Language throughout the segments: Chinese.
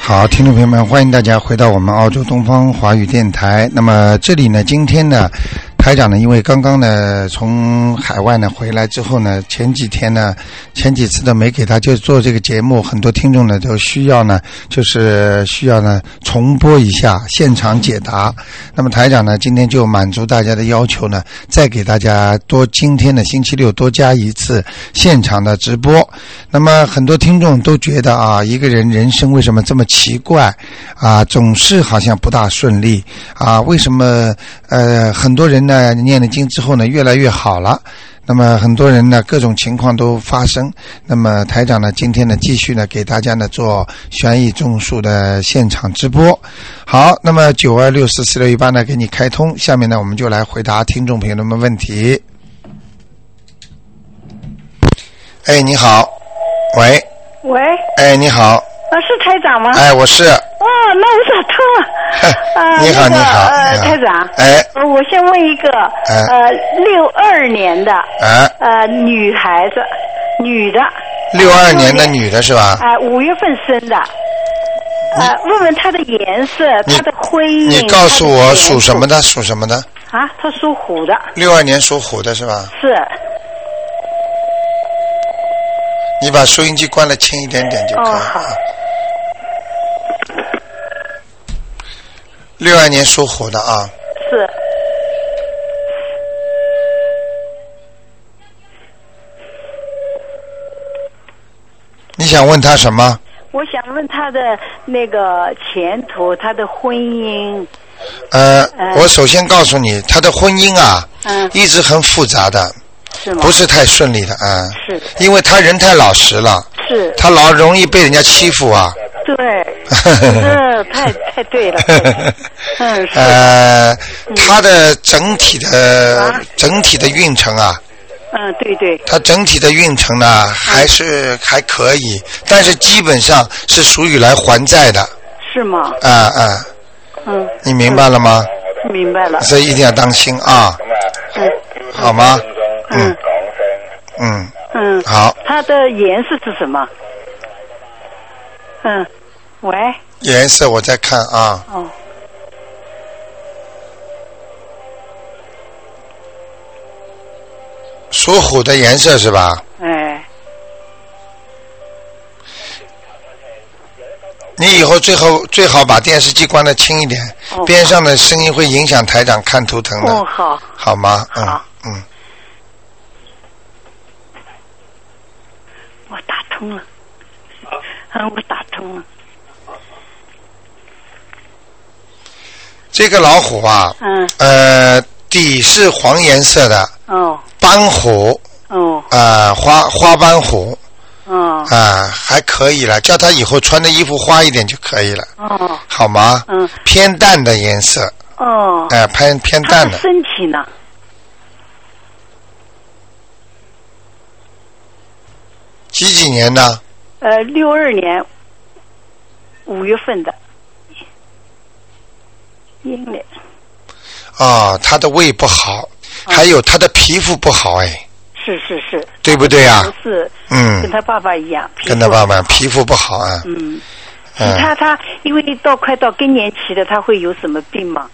好，听众朋友们，欢迎大家回到我们澳洲东方华语电台。那么这里呢，今天呢，台长呢，因为刚刚呢从海外呢回来之后呢，前几次都没给他就做这个节目，很多听众呢都需要呢重播一下现场解答。那么台长呢今天就满足大家的要求呢，再给大家今天的星期六多加一次现场的直播。那么很多听众都觉得啊，一个人人生为什么这么奇怪啊，总是好像不大顺利啊，为什么很多人呢念了经之后呢越来越好了，那么很多人呢各种情况都发生。那么台长呢今天呢继续呢给大家呢做悬疑综述的现场直播。好，那么92644618呢给你开通，下面呢我们就来回答听众朋友们问题。哎，你好。喂。 喂。 哎，你好。 是台长吗？ 哎，我是。 哦，那我打通了。 你好，你好。 台长。 哎。 我先问一个。62年的。女孩子，女的。 62年的女的是吧 ？5月份生的。问问她的颜色，她的婚姻。 你告诉我属什么的？属什么的？ 啊，她属虎的。 62年属虎的是吧？ 是。 你把收音机关了轻一点点就可以了。 好。 62年属虎的啊。 是。 你想问他什么？ 我想问他的那个前途，他的婚姻。 我首先告诉你，他的婚姻啊，一直很复杂的。 是吗？ 不是太顺利的啊。 是。 因为他人太老实了。 是。他老容易被人家欺负啊。 对。太对了。 他的整体的运程啊。 对。 他整体的运程呢，还可以，但是基本上是属于来还债的。是吗？你明白了吗？ 明白了。 所以一定要当心啊。好吗？好。 它的颜色是什么？喂。 颜色我再看啊。属虎的颜色是吧？你以后最好把电视机关得轻一点，边上的声音会影响台长看图腾的。 好。 好吗？ 我打通了。我打通了。 这个老虎啊，底是黄颜色的。斑虎。花斑虎。还可以了，叫他以后穿的衣服花一点就可以了。好吗？偏淡的颜色。偏淡的。 他的身体呢？ 几年呢 ？62年5月份的。阴历。 他的胃不好，还有他的皮肤不好哎。 是。 对不对啊？ 是。跟他爸爸一样。 跟他爸爸皮肤不好啊。 他因为快到更年期了，他会有什么病吗？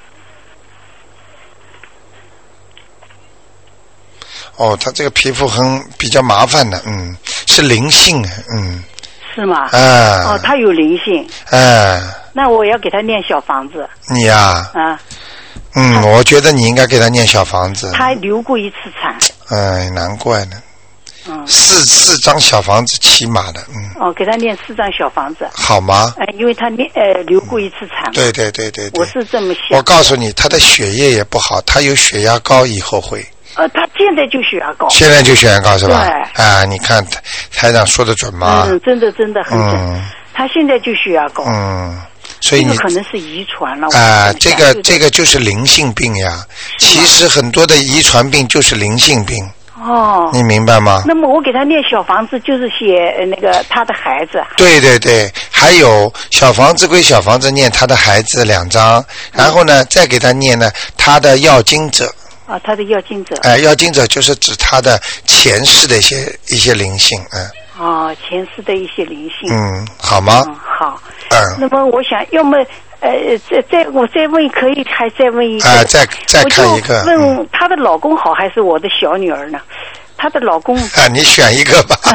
他这个皮肤比较麻烦的，是灵性， 是吗？他有灵性。那我要给他念小房子。 你呀？我觉得你应该给他念小房子。 他流过一次产。 难怪呢。4张小房子起码的。 给他念4张小房子。 好吗？ 因为他流过一次产。 对。 我是这么想。 我告诉你，他的血液也不好，他有血压高，以后会。 他现在就血压高。 现在就血压高是吧？ 对。 你看台长说的准吗？ 真的很准。他现在就血压高。 所以你可能是遗传了。 这个就是灵性病呀。其实很多的遗传病就是灵性病。你明白吗？ 那么我给他念小房子，就是写那个他的孩子。 对，还有小房子归小房子念他的孩子2张，然后呢再给他念呢他的要经者。 他的要经者。 要经者就是指他的前世的一些灵性。前世的一些灵性。 好吗？ 好。 那么我想要么我再问可以还再问一个再看一个。 我就问她的老公好还是我的小女儿呢？她的老公你选一个吧。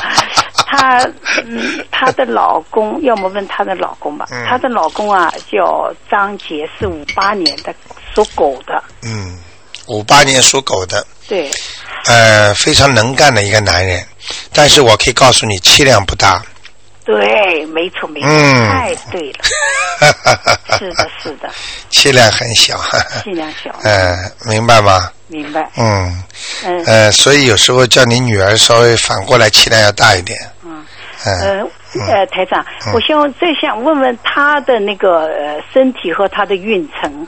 她的老公，要么问她的老公吧。她的老公啊叫张杰，是58年的，属狗的。 58年属狗的。 对。 非常能干的一个男人，但是我可以告诉你，气量不大。 对，没错，太对了。是的。 气量很小。 气量小。 明白吗？ 明白。 所以有时候叫你女儿稍微反过来气量要大一点。 台长，我想问问她的那个身体和她的运程。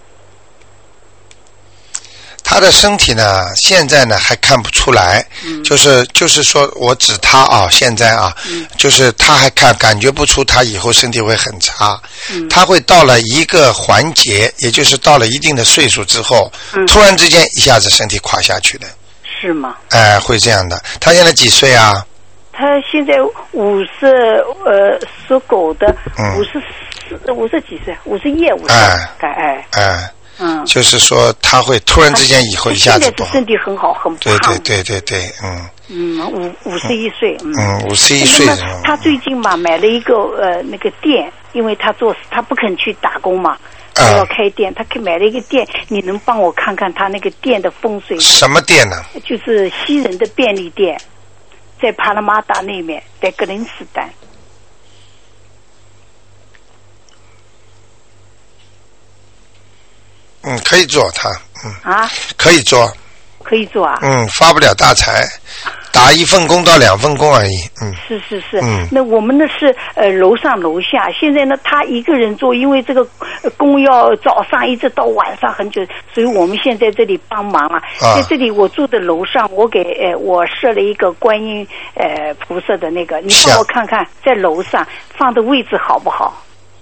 他的身体呢，现在呢还看不出来，就是说我指他啊，现在啊，就是他还感觉不出他以后身体会很差，他会到了一个环节，也就是到了一定的岁数之后，突然之间一下子身体垮下去的。是吗？会这样的。他现在几岁啊？ 他现在属狗的50几岁，51、50。 就是说他会突然之间以后一下子现在是身体很好，很胖。 对 ，51岁。 51岁。 那么他最近嘛买了一个那个店，因为他不肯去打工嘛，他要开店，他买了一个店，你能帮我看看他那个店的风水？ 什么店呢？ 就是西人的便利店，在帕拉马达那面，在格林斯坦。 可以做他，可以做啊，发不了大财，打1份工到2份工而已， 是，那我们呢是楼上楼下，现在呢他一个人做，因为这个工要早上一直到晚上很久，所以我们现在这里帮忙啊，在这里我住的楼上，我给我设了一个观音菩萨的那个，你帮我看看在楼上放的位置好不好？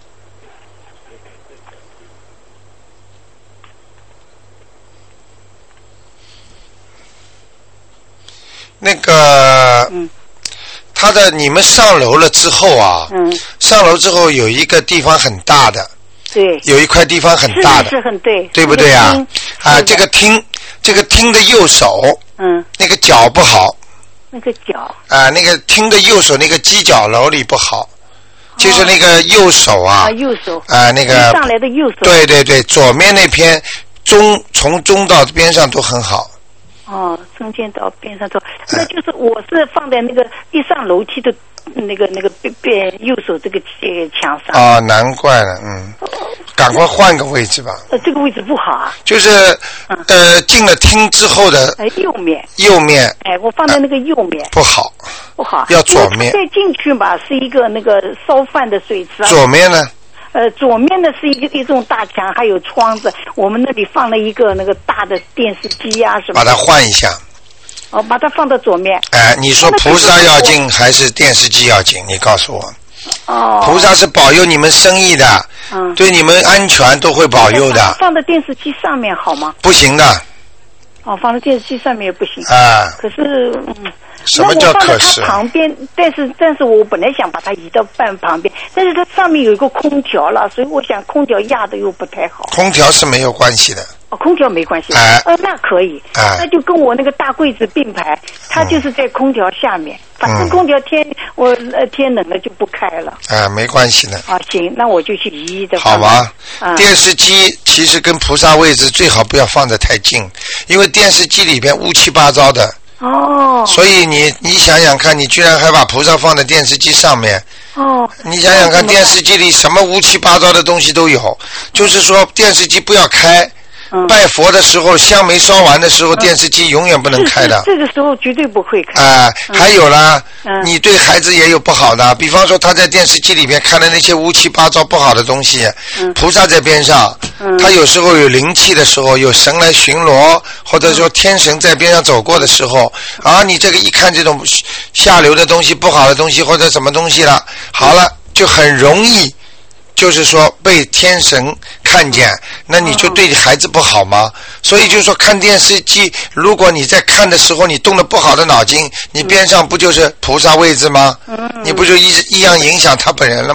那个，他的你们上楼了之后啊，上楼之后有一个地方很大的， 对， 有一块地方很大的， 是很对， 对不对啊？这个厅的右手，那个脚不好， 那个脚那个厅的右手那个犄角楼里不好，就是那个右手啊， 右手那个上来的右手， 对，左面那片从中到边上都很好。 中间到边上走，那就是我是放在那个一上楼梯的那个右手这个墙上。 难怪了，赶快换个位置吧。 这个位置不好啊。 就是进了厅之后的右面。我放在那个右面。 不好。要左面。 再进去吧，是一个那个烧饭的水池。 左面呢？ 左面呢是一种大墙，还有窗子。我们那里放了一个那个大的电视机啊什么。 把它换一下。 把它放到左面。 你说菩萨要紧还是电视机要紧？你告诉我。菩萨是保佑你们生意的，对你们安全都会保佑的。 放到电视机上面好吗？ 不行的。 放到电视机上面也不行。可是什么叫可是？ 那我放在它旁边，但是我本来想把它移到旁边，但是它上面有一个空调了，所以我想空调压的又不太好。 空调是没有关系的。 空调没关系。那可以。那就跟我那个大柜子并排，它就是在空调下面。反正空调天冷了就不开了。 没关系的。 行，那我就去移的。 好吧。电视机其实跟菩萨位置最好不要放得太近，因为电视机里边乌七八糟的。所以你想想看，你居然还把菩萨放在电视机上面。你想想看，电视机里什么乌七八糟的东西都有。就是说电视机不要开。拜佛的时候，香没烧完的时候，电视机永远不能开的。 这个时候绝对不会开。 还有啦，你对孩子也有不好的，比方说他在电视机里面看的那些乌七八糟不好的东西，菩萨在边上，他有时候有灵气的时候，有神来巡逻，或者说天神在边上走过的时候，你这个一看这种下流的东西、不好的东西或者什么东西了，好了，就很容易。就是说被天神看见，那你就对孩子不好吗？所以就是说看电视机，如果你在看的时候你动了不好的脑筋，你边上不就是菩萨位置吗？你不就一样影响他本人了吗？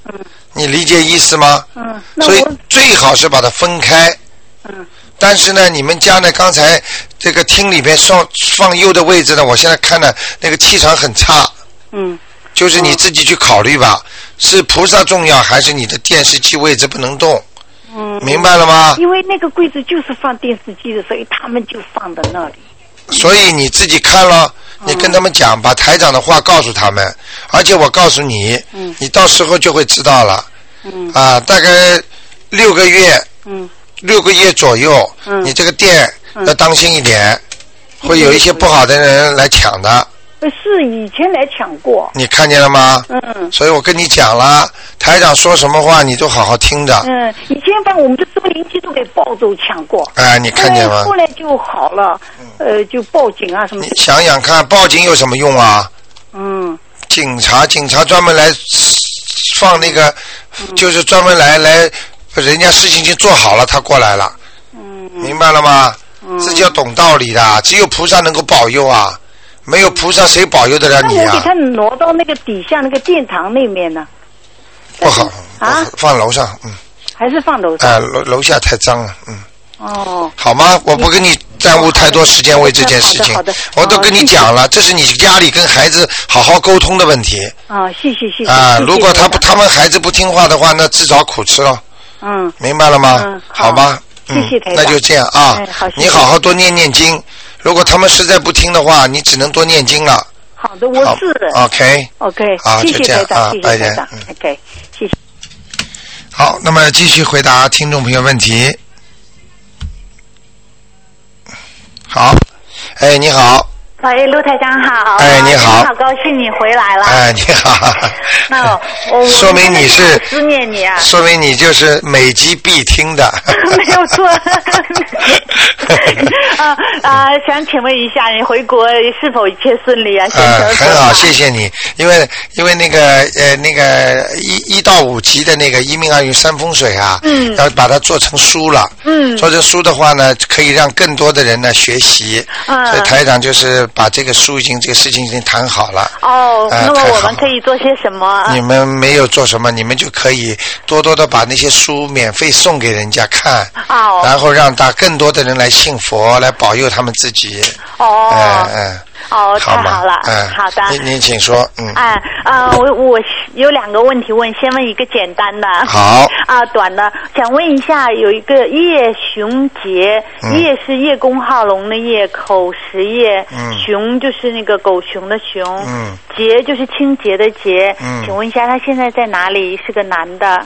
你理解意思吗？所以最好是把它分开。但是呢，你们家呢，刚才这个厅里边放右的位置呢，我现在看呢，那个气场很差。就是你自己去考虑吧，是菩萨重要，还是你的电视机位置不能动？明白了吗？ 因为那个柜子就是放电视机的，所以他们就放在那里。 所以你自己看了，你跟他们讲，把台长的话告诉他们，而且我告诉你，你到时候就会知道了。大概6个月，6个月左右，你这个店要当心一点，会有一些不好的人来抢的。 是以前来抢过。你看见了吗？所以我跟你讲了，台长说什么话你都好好听着。 以前把我们的收音机都给抱走抢过。 你看见吗？ 后来就好了，就报警啊什么。 你想想看，报警有什么用啊？警察专门来放那个，就是专门来人家事情已经做好了，他过来了。明白了吗？自己要懂道理的，只有菩萨能够保佑啊。没有菩萨谁保佑得了你啊？ 那我给他挪到那个底下那个殿堂那面呢？ 不好放楼上， 还是放楼上？ 楼下太脏了，好吗？我不跟你耽误太多时间为这件事情，我都跟你讲了，这是你家里跟孩子好好沟通的问题。 谢谢。 如果他们孩子不听话的话，那自找苦吃了。明白了吗？好吧。 谢谢台长。 那就这样啊，你好好多念念经。如果他们实在不听的话，你只能多念经了。 好的，我是。 OK。 好，谢谢台长，谢谢台长。OK， 谢谢。 好，那么继续回答听众朋友问题。好，你好。 喂，陆台长好。 你好。 好高兴你回来了。 你好。 那我说明你是思念你啊。 说明你就是每集必听的。 没有错。想请问一下，你回国是否一切顺利啊？ 很好，谢谢你。因为那个1到5集的那个一命二运三风水啊，要把它做成书了。做成书的话呢，可以让更多的人呢学习。所以台长就是把这个书这个事情已经谈好了。 那么我们可以做些什么？ 你们没有做什么，你们就可以多多的把那些书免费送给人家看。然后让更多的人来信佛，来保佑他们自己。 太好了。好的。 您请说。 我有2个问题问，先问一个简单的。 好。 短的，想问一下，有一个叶雄杰，叶是叶公好龙的叶，口实叶，熊就是那个狗熊的熊，杰就是清洁的洁。请问一下，他现在在哪里？是个男的。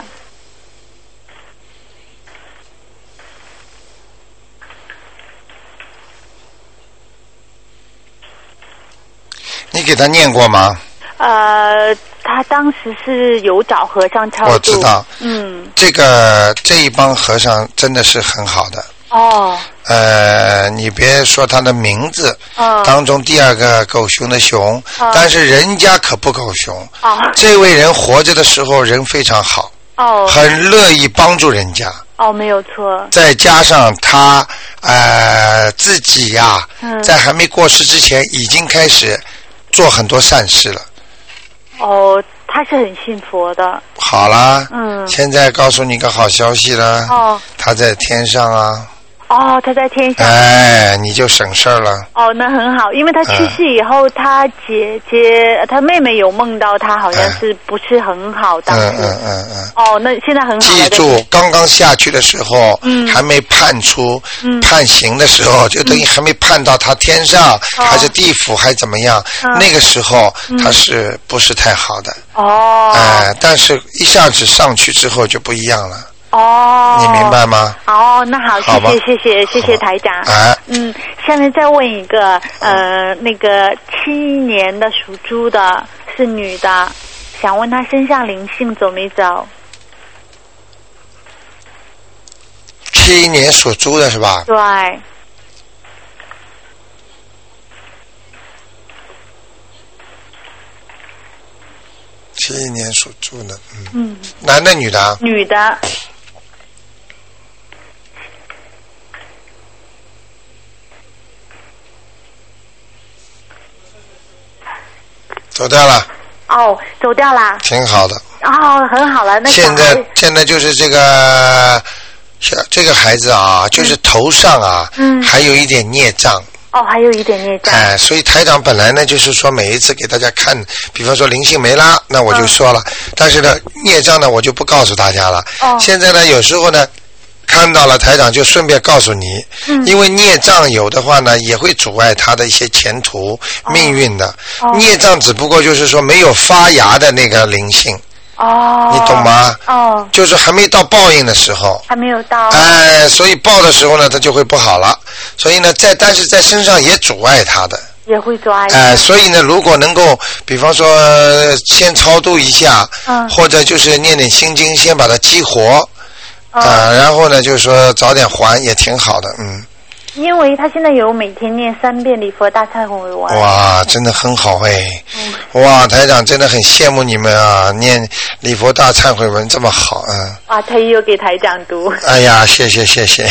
你给他念过吗？ 他当时是有找和尚超度。 我知道。这一帮和尚真的是很好的。你别说他的名字，当中第2个狗熊的熊，但是人家可不狗熊。这位人活着的时候人非常好。很乐意帮助人家。 没有错。 再加上他自己呀，在还没过世之前已经开始做很多善事了。 他是很信佛的。 好啦。现在告诉你个好消息了。他在天上啊。 他在天上。 你就省事儿了。 那很好，因为他去世以后，他姐姐、他妹妹有梦到他，好像是不是很好。当时。那现在很好。 记住，刚刚下去的时候，还没判出判刑的时候，就等于还没判到他天上还是地府还怎么样，那个时候他是不是太好的？但是一下子上去之后就不一样了。你明白吗？ 那好，谢谢台长。下面再问一个，那个7年的属猪的是女的，想问她身上灵性走没走 ？7年属猪的是吧？ 对。 7年属猪的，男的女的？ 女的。 走掉了。 走掉了。 挺好的。 很好了。那现在就是这个孩子啊，就是头上啊，还有一点孽障。 还有一点孽障。 所以台长本来呢，就是说每一次给大家看，比方说灵性没啦，那我就说了，但是呢，孽障呢，我就不告诉大家了。现在呢，有时候呢，看到了台长就顺便告诉你，因为孽障有的话呢，也会阻碍他的一些前途、命运的。孽障只不过就是说没有发芽的那个灵性。你懂吗？就是还没到报应的时候， 还没有到。 所以报的时候呢，它就会不好了。所以呢，但是在身上也阻碍它的， 也会阻碍。 所以呢，如果能够，比方说先超度一下，或者就是念点心经，先把它激活，然后呢，就是说早点还也挺好的， 因为他现在有每天念3遍礼佛大忏悔文。 哇，真的很好哇，台长真的很羡慕你们啊，念礼佛大忏悔文这么好啊。 他也有给台长读。 哎呀，谢谢。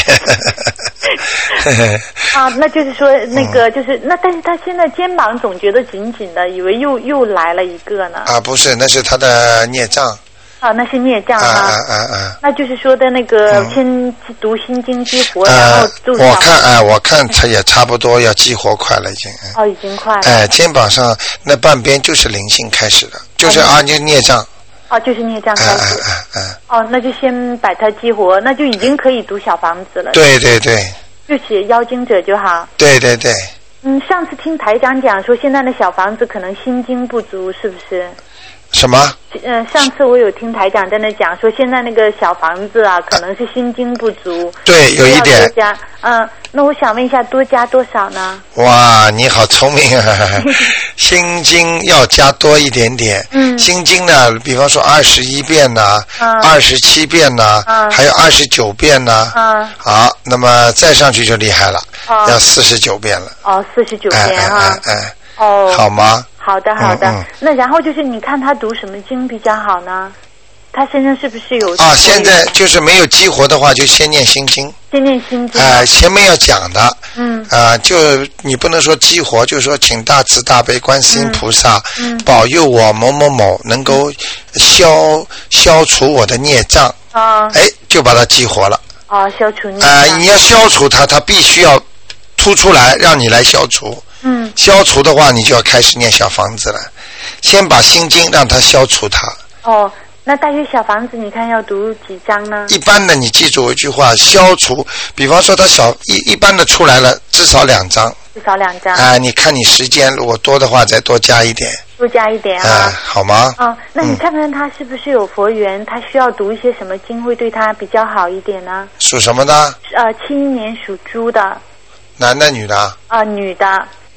那就是说那个就是那，但是他现在肩膀总觉得紧紧的，以为又来了一个呢。 不是，那是他的孽障。 那是孽障啊。那就是说的那个先读心经激活，然后住。 我看他也差不多要激活快了已经。 已经快了。 肩膀上那半边就是灵性开始的，就是就是孽障。 就是孽障开始。那就先把它激活，那就已经可以读小房子了。 对。 就写妖精者就好。 对。 上次听台长讲说，现在的小房子可能心经不足，是不是？ 什么？ 上次我有听台长在那讲说，现在那个小房子啊，可能是心经不足。 对，有一点。 多加。那我想问一下，多加多少呢？ 哇，你好聪明啊！心经要加多一点点。心经呢，比方说21遍呐，27遍呐，还有29遍呐。好，那么再上去就厉害了，要49遍了。 49遍啊。 好吗？ 好的。那然后就是你看他读什么经比较好呢？他身上是不是有？ 现在就是没有激活的话，就先念心经。 先念心经。 前面要讲的。就你不能说激活，就是说请大慈大悲观世音菩萨保佑我某某某能够消除我的孽障。就把它激活了。 消除孽障。 你要消除它，它必须要突出来，让你来消除。消除的话，你就要开始念小房子了。先把心经让它消除它。 那大约小房子你看要读几张呢？ 一般的你记住一句话，消除，比方说它一般的出来了，至少2张。 至少2张。 你看你时间如果多的话，再多加一点。 多加一点好吗？ 那你看看他是不是有佛缘？他需要读一些什么经会对他比较好一点呢？ 属什么的 ？71年属猪的。 男的女的？ 女的。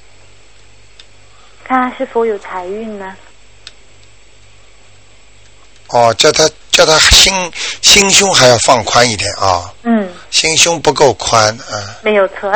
看他是否有财运呢？ 叫他心胸还要放宽一点啊。心胸不够宽没有错。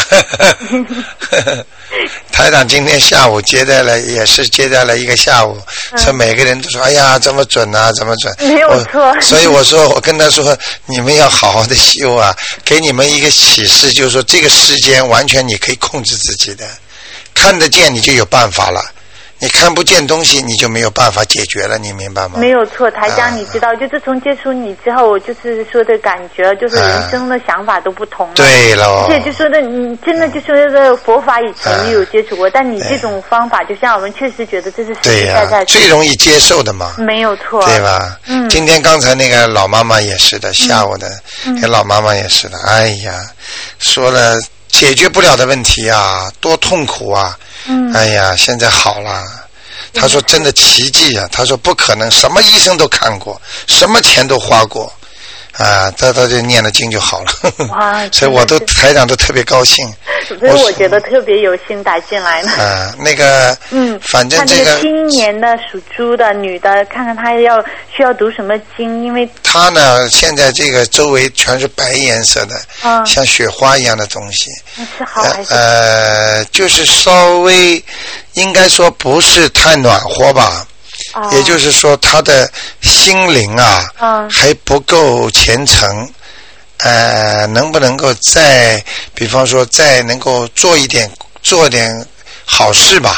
台长今天下午接待了一个下午，说每个人都说哎呀这么准啊，这么准。 没有错。 所以我跟他说，你们要好好的修啊，给你们一个启示，就是说这个世间完全你可以控制自己的，看得见你就有办法了。你看不见东西，你就没有办法解决了，你明白吗？ 没有错，台长，你知道，就自从接触你之后，我就是说的感觉，就是人生的想法都不同了。 对了。 而且就说的，你真的就说的佛法以前也有接触过，但你这种方法，就像我们确实觉得这是实实在在最容易接受的嘛。 没有错。 对吧？今天刚才那个老妈妈也是的，下午的跟老妈妈也是的，哎呀，说了解决不了的问题啊，多痛苦啊。哎呀，现在好了。他说真的奇迹啊，他说不可能，什么医生都看过，什么钱都花过他就念了经就好了。哇，所以我都台长都特别高兴。 所以我觉得特别有心打进来了。 那个反正这个 71年的属猪的女的，看看她需要读什么经，因为她呢现在这个周围全是白颜色的，像雪花一样的东西。 是好还是就是稍微应该说不是太暖和吧。也就是说他的心灵还不够虔诚，能不能够再比方说再能够做点好事吧。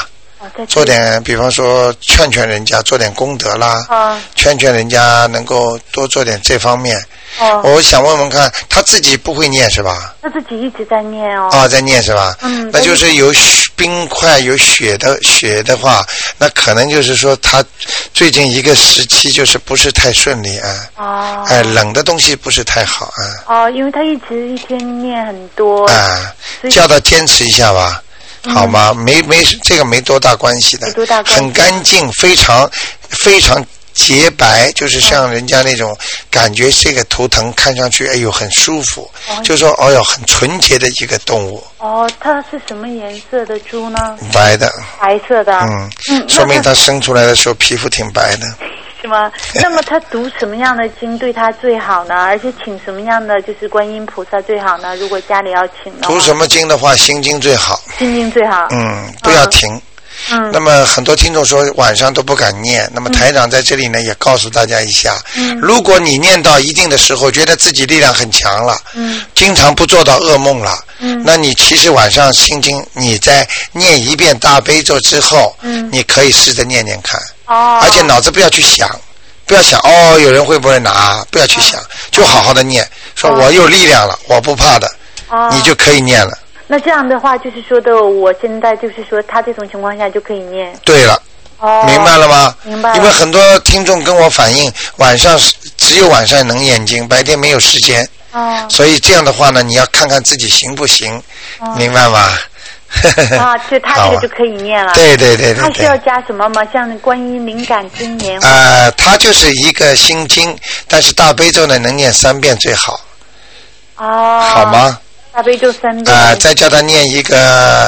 做点，比方说劝劝人家做点功德啦，劝劝人家能够多做点这方面。我想问问看，他自己不会念是吧？ 他自己一直在念哦。 在念是吧？那就是有冰块有血的话，那可能就是说他最近一个时期就是不是太顺利啊。冷的东西不是太好啊。因为他一天念很多。 叫他坚持一下吧。好吗？没这个没多大关系的，很干净，非常非常洁白，就是像人家那种感觉，这个图腾看上去哎呦很舒服，就说哦哟很纯洁的一个动物。 它是什么颜色的猪呢？ 白的。 白色的。 说明它生出来的时候皮肤挺白的。 是吗？那么他读什么样的经对他最好呢？而且请什么样的就是观音菩萨最好呢？如果家里要请的话， 读什么经的话，心经最好。 心经最好。 不要停。那么很多听众说晚上都不敢念，那么台长在这里呢也告诉大家一下，如果你念到一定的时候，觉得自己力量很强了，经常不做到噩梦了，那你其实晚上心经你在念一遍大悲咒之后，你可以试着念念看。而且脑子不要去想，不要想有人会不会拿，不要去想，就好好的念，说我有力量了，我不怕的，你就可以念了。 那这样的话就是说的，我现在就是说他这种情况下就可以念。 对了。明白了吗？ 明白了。 因为很多听众跟我反映，晚上只有晚上能念经，白天没有时间。所以这样的话呢，你要看看自己行不行，明白吗？ 就他这个就可以念了。 对。 他需要加什么吗？像观音灵感真言。 他就是一个心经，但是大悲咒呢能念3遍最好。好吗？ 大悲咒3遍。 再叫他念一个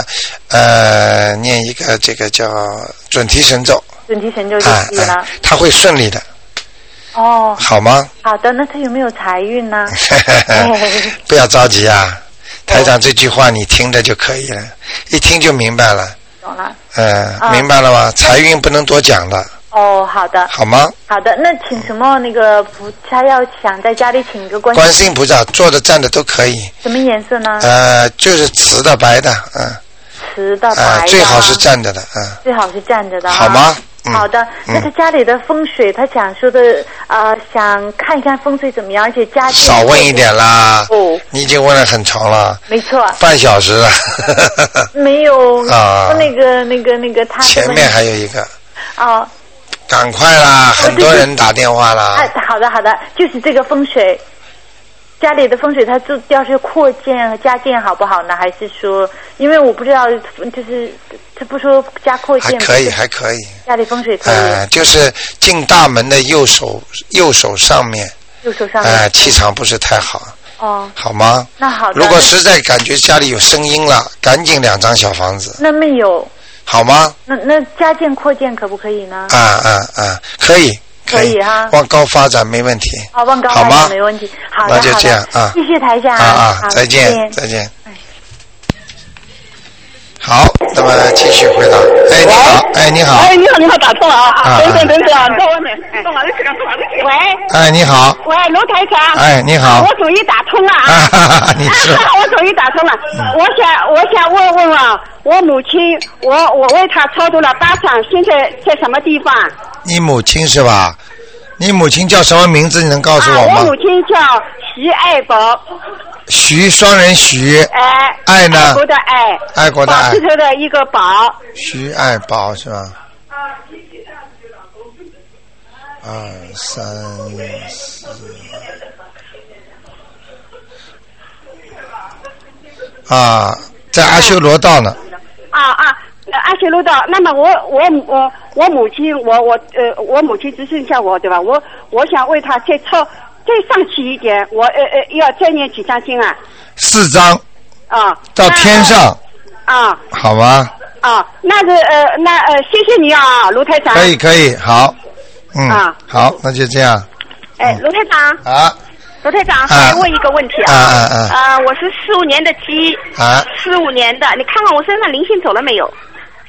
这个叫准提神咒。准提神咒就可以了。他会顺利的。好吗？ 好的，那他有没有财运呢？ 不要着急啊。台长这句话你听着就可以了，一听就明白了。 懂了。 明白了吗？财运不能多讲的。 好的。 好吗？ 好的，那请什么那个他要想在家里请一个观世音菩萨，坐的站的都可以。 什么颜色呢？ 就是瓷的白的， 瓷的白的。 最好是站着的， 最好是站着的。 好吗？ 好的，那他家里的风水，他想说的想看一看风水怎么样，而且家境少问一点啦。你已经问了很长了。 没错。 半小时了。 没有那个他前面还有一个。赶快啦！很多人打电话啦。 好的，就是这个风水，家里的风水，他要是扩建和加建好不好呢？还是说，因为我不知道，就是他不说加扩建， 还可以。 家里风水可以。 就是进大门的右手上面。右手上面。气场不是太好。好吗？ 那好的。 如果实在感觉家里有声音了，赶紧2张小房子。 那没有。 好吗？ 那加建扩建可不可以呢？ 可以。 可以哈。 往高发展没问题。 往高发展没问题。好的。 那就这样啊。 谢谢台长。 再见。好，那么继续回答。你好。 你好，打通了啊！等等，到外面，到哪里去？ 喂。你好。 喂，卢台长。 你好。 我终于打通了啊！ 你是。 我终于打通了。我想问问我母亲，我为她超度了8场，现在在什么地方？ 你母亲是吧？你母亲叫什么名字？你能告诉我吗？ 我母亲叫徐爱宝。 徐双人徐。爱呢？ 爱国的爱。 爱国的爱。 宝字头的一个宝。 徐爱宝是吧？2、3、4。在阿修罗道呢。 阿修罗道。那么我母亲，我母亲只剩下我，对吧？我想为她再上去一点，我要再念几张经啊 ？4张。到天上。好吗？ 谢谢你啊，卢台长。 可以，好。好，那就这样。 卢台长。卢台长，还问一个问题我是45年的鸡，45年的，你看看我身上灵性走了没有？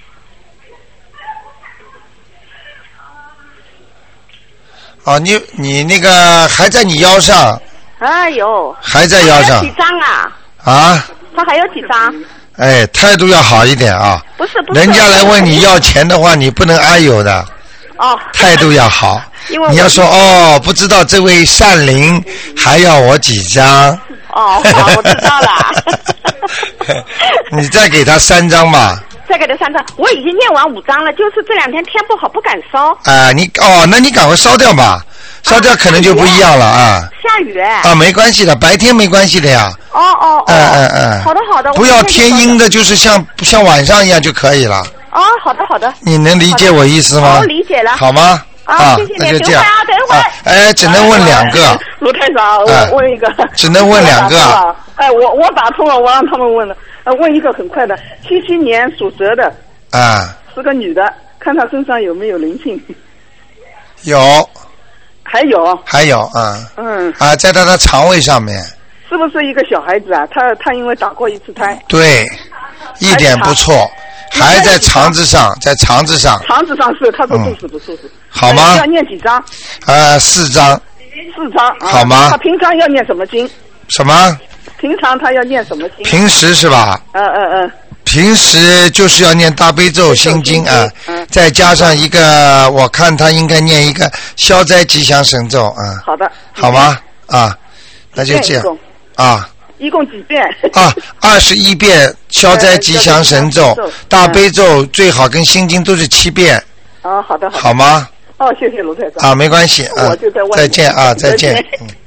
你那个还在你腰上。 有。 还在腰上。 还有几张啊？ 他还有几张？ 哎，态度要好一点啊。 不是。 人家来问你要钱的话，你不能哎呦的。 哦。态度要好。 因为你要说哦，不知道这位善灵还要我几张。 哦，好，我知道了。 你再给他3张吧。 再给他3张，我已经念完5张了，就是这2天天不好，不敢烧。 那你赶快烧掉吧，烧掉可能就不一样了啊。 下雨。 没关系的，白天没关系的呀。好的。 不要天阴的，就是像晚上一样就可以了。 好的。 你能理解我意思吗？ 我理解了。 好吗？ 谢谢你。 那就这样。 等会儿。 只能问2个。 卢台长，我问一个。 只能问2个。 我打通了，我让他们问了。问一个很快的，77年属蛇的。是个女的，看她身上有没有灵性。 有。 还有。 在她的肠胃上面。 是不是一个小孩子啊？她因为打过1次胎。 对，一点不错。还在肠子上，肠子上是，他说不是。 好吗？ 要念几张 ？4张。 4张。 好吗？ 他平常要念什么经？ 什么？ 平常他要念什么经？ 平时是吧？平时就是要念大悲咒、心经啊，再加上一个，我看他应该念一个消灾吉祥神咒啊。 好的。 好吗？那就这样。 一共几遍 ？21遍消灾吉祥神咒，大悲咒最好跟心经都是7遍。 好的。 好吗？ 谢谢卢台长。 没关系我就在问。 再见再见。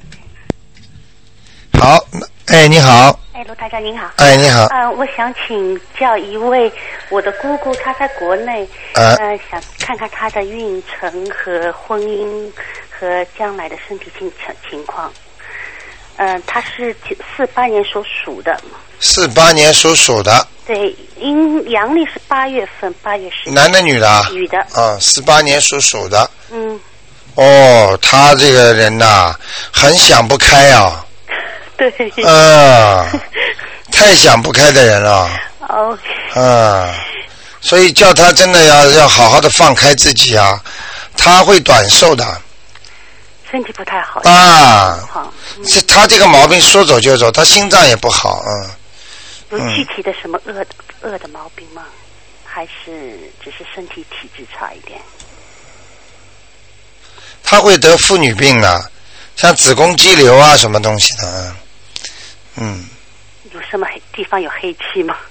好，你好。 卢台长您好。 你好。 我想请教一位我的姑姑，她在国内，想看看她的运程和婚姻和将来的身体情况。他是48年所属的。 48年所属的。 对，阳历是8月份，8月10日。 男的女的？ 女的。 48年所属的。他这个人呐，很想不开啊。 对。 太想不开的人了。所以叫他真的要好好的放开自己啊，他会短寿的。 身体不太好。 他这个毛病说走就走，他心脏也不好。 有具体的什么恶的毛病吗？还是只是身体体质差一点？ 他会得妇女病啊，像子宫肌瘤啊什么东西的。 有什么地方有黑气吗？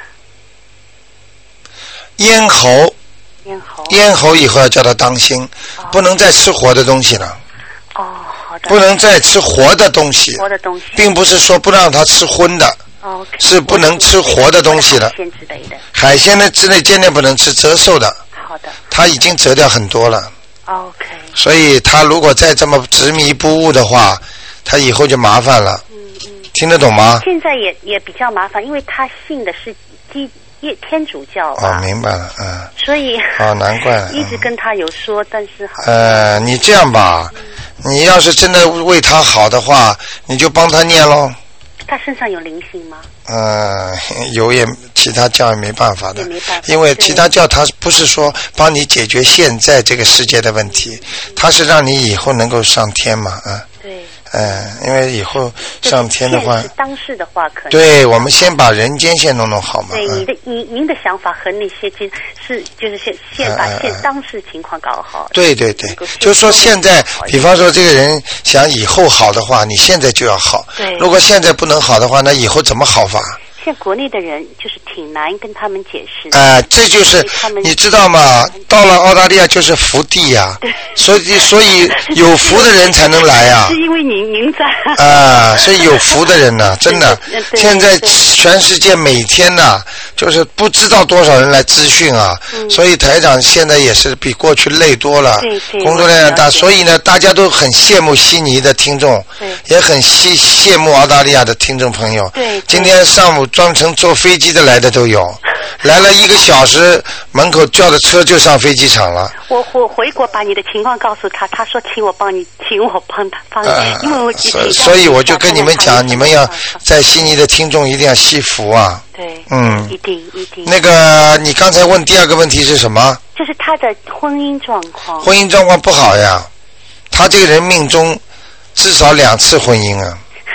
咽喉以后要叫他当心，不能再吃活的东西了。 好的。 不能再吃活的东西。 活的东西。 并不是说不让他吃荤的。是不能吃活的东西了。 海鲜之类的。 海鲜的之类坚决不能吃，折寿的。 好的。 他已经折掉很多了。 OK。 所以他如果再这么执迷不悟的话，他以后就麻烦了。听得懂吗？ 现在也比较麻烦，因为他信的是天主教。 明白了。 所以。 难怪了。 一直跟他有说，但是好。 你这样吧，你要是真的为他好的话，你就帮他念咯。 他身上有灵性吗？ 有其他教也没办法的。 也没办法。 因为其他教他不是说帮你解决现在这个世界的问题，他是让你以后能够上天嘛。 对。 因为以后上天的话， 当世的话可能。对， 我们先把人间先弄好嘛。 对，您的想法和那些其实是就是先把当世情况搞好。 对，就是说现在，比方说这个人想以后好的话，你现在就要好。 对。 如果现在不能好的话，那以后怎么好法？ 现在国内的人就是挺难跟他们解释。 这就是你知道吗？到了澳大利亚就是福地呀。所以有福的人才能来呀。 是因为您在。所以有福的人呢，真的，现在全世界每天呢，就是不知道多少人来咨询啊。所以台长现在也是比过去累多了，工作量大，所以呢，大家都很羡慕悉尼的听众，也很羡慕澳大利亚的听众朋友。今天上午专程坐飞机的来的都有，来了1个小时，门口叫的车就上飞机场了。 我回国把你的情况告诉他，他说请我帮你，因为我所以我就跟你们讲，你们要在悉尼的听众一定要惜福啊。 对。一定。 那个，你刚才问第2个问题是什么？ 就是他的婚姻状况。 婚姻状况不好呀，他这个人命中至少2次婚姻啊。 他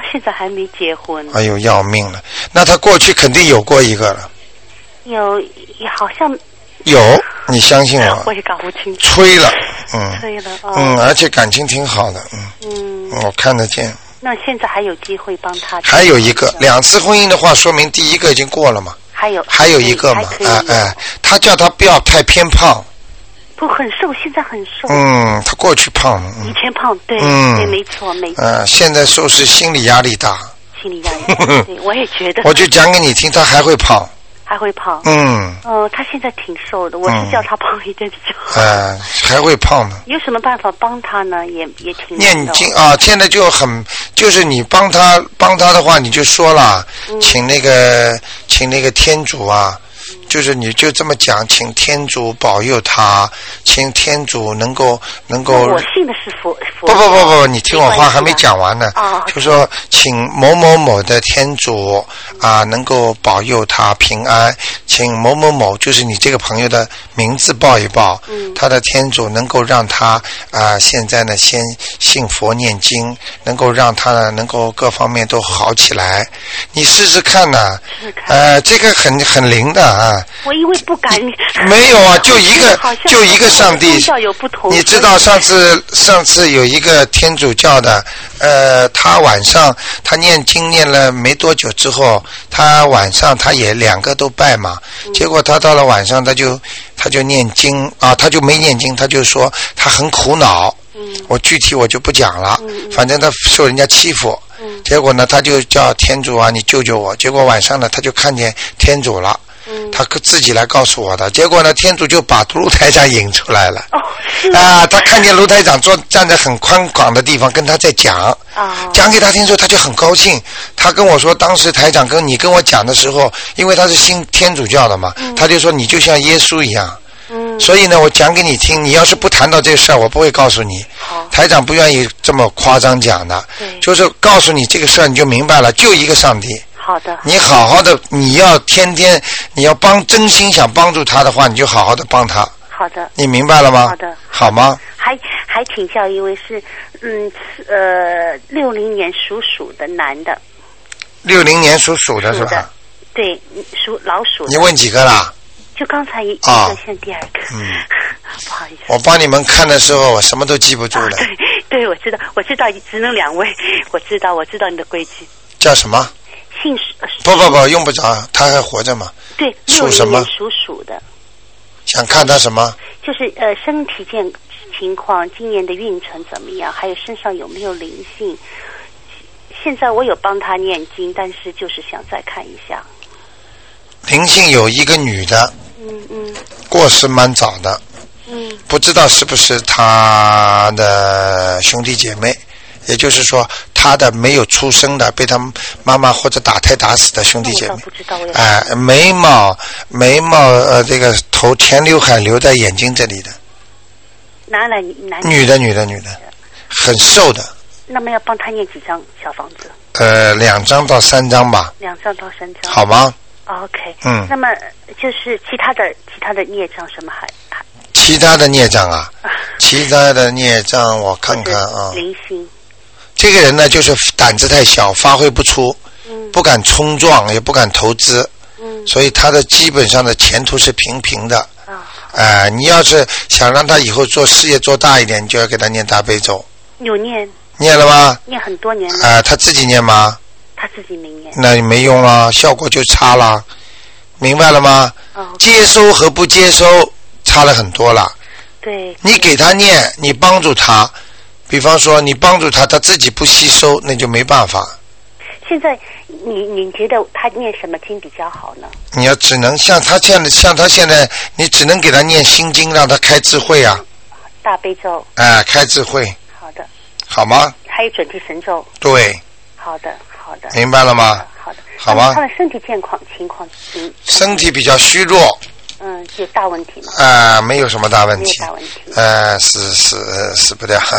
现在还没结婚。 哎呦，要命了！那他过去肯定有过一个了。 有，好像有，你相信我？ 我也搞不清楚。 吹了， 吹了， 而且感情挺好的，我看得见。 那现在还有机会帮他？ 还有一个，2次婚姻的话，说明第一个已经过了嘛。还有一个嘛，他叫他不要太偏胖。 不，很瘦，现在很瘦。 他过去胖了。 以前胖，对，对，没错。 现在瘦是心理压力大。 心理压力大，对，我也觉得。 我就讲给你听，他还会胖。 还会胖。他现在挺瘦的，我是叫他胖一点比较好。 还会胖的。 有什么办法帮他呢？也挺念经啊，现在就是你帮他的话，你就说了，请那个天主啊。就是你就这么讲，请天主保佑他，请天主能够。 我信的是佛。 不，你听我话还没讲完呢。就说请某某某的天主啊，能够保佑他平安，请某某某就是你这个朋友的名字报一报，他的天主能够让他现在呢先信佛念经，能够让他呢能够各方面都好起来。你试试看呢。这个很灵的啊。 我因为不敢。 没有啊，就一个上帝。你知道上次有一个天主教的，他晚上他念经念了没多久之后，他晚上他也2个都拜嘛，结果他到了晚上他就念经啊，他就没念经，他就说他很苦恼。我具体我就不讲了，反正他受人家欺负。结果呢，他就叫天主啊，你救救我。结果晚上呢，他就看见天主了。他自己来告诉我的。结果呢，天主就把卢台长引出来了。他看见卢台长站在很宽广的地方跟他在讲，讲给他听说，他就很高兴。他跟我说，当时台长你跟我讲的时候，因为他是信天主教的嘛，他就说你就像耶稣一样。所以呢，我讲给你听，你要是不谈到这事儿，我不会告诉你。台长不愿意这么夸张讲的，就是告诉你这个事儿，你就明白了，就一个上帝。 好的。你好好的，你要天天，你要真心想帮助他的话，你就好好的帮他。 好的。 你明白了吗？ 好的。 好吗？ 还请教一位是60年属鼠的男的。 60年属鼠的是吧？ 对，属老鼠的。 你问几个啦？ 就刚才一个，现第2个。不好意思。 我帮你们看的时候，我什么都记不住了。 对，我知道，只能2位。我知道你的规矩。 叫什么？ 姓不，用不着，他还活着嘛。 对， 属什么？ 属鼠的。 想看他什么？ 就是身体情况，今年的运程怎么样？还有身上有没有灵性？现在我有帮他念经，但是就是想再看一下。 灵性有一个女的，过世蛮早的，不知道是不是他的兄弟姐妹，也就是说他的没有出生的，被他妈妈或者打胎打死的兄弟姐妹。 不知道。 眉毛这个头前刘海留在眼睛这里的。 男女的，很瘦的。 那么要帮他念几张小房子 ？2张到3张吧。 2张到3张。 好吗 ？OK。那么就是其他的孽障什么还？ 其他的孽障啊？其他的孽障我看看啊。 灵性。 这个人呢，就是胆子太小，发挥不出，不敢冲撞，也不敢投资，所以他的基本上的前途是平的。你要是想让他以后做事业做大一点，你就要给他念大悲咒。 有念了吗？ 念很多年了。 他自己念吗？ 他自己没念。 那没用了，效果就差了，明白了吗？接收和不接收差了很多了。 对。 你给他念，你帮助他，比方说你帮助他，他自己不吸收，那就没办法。 现在你觉得他念什么经比较好呢？ 你要只能像他现在，你只能给他念心经，让他开智慧啊。 大悲咒。 开智慧。 好的。 好吗？ 还有准提神咒。 对。 好的。 明白了吗？ 好的。 好吗？ 他的身体情况。 身体比较虚弱。 有大问题吗？ 没有什么大问题。 没有大问题。 死不掉。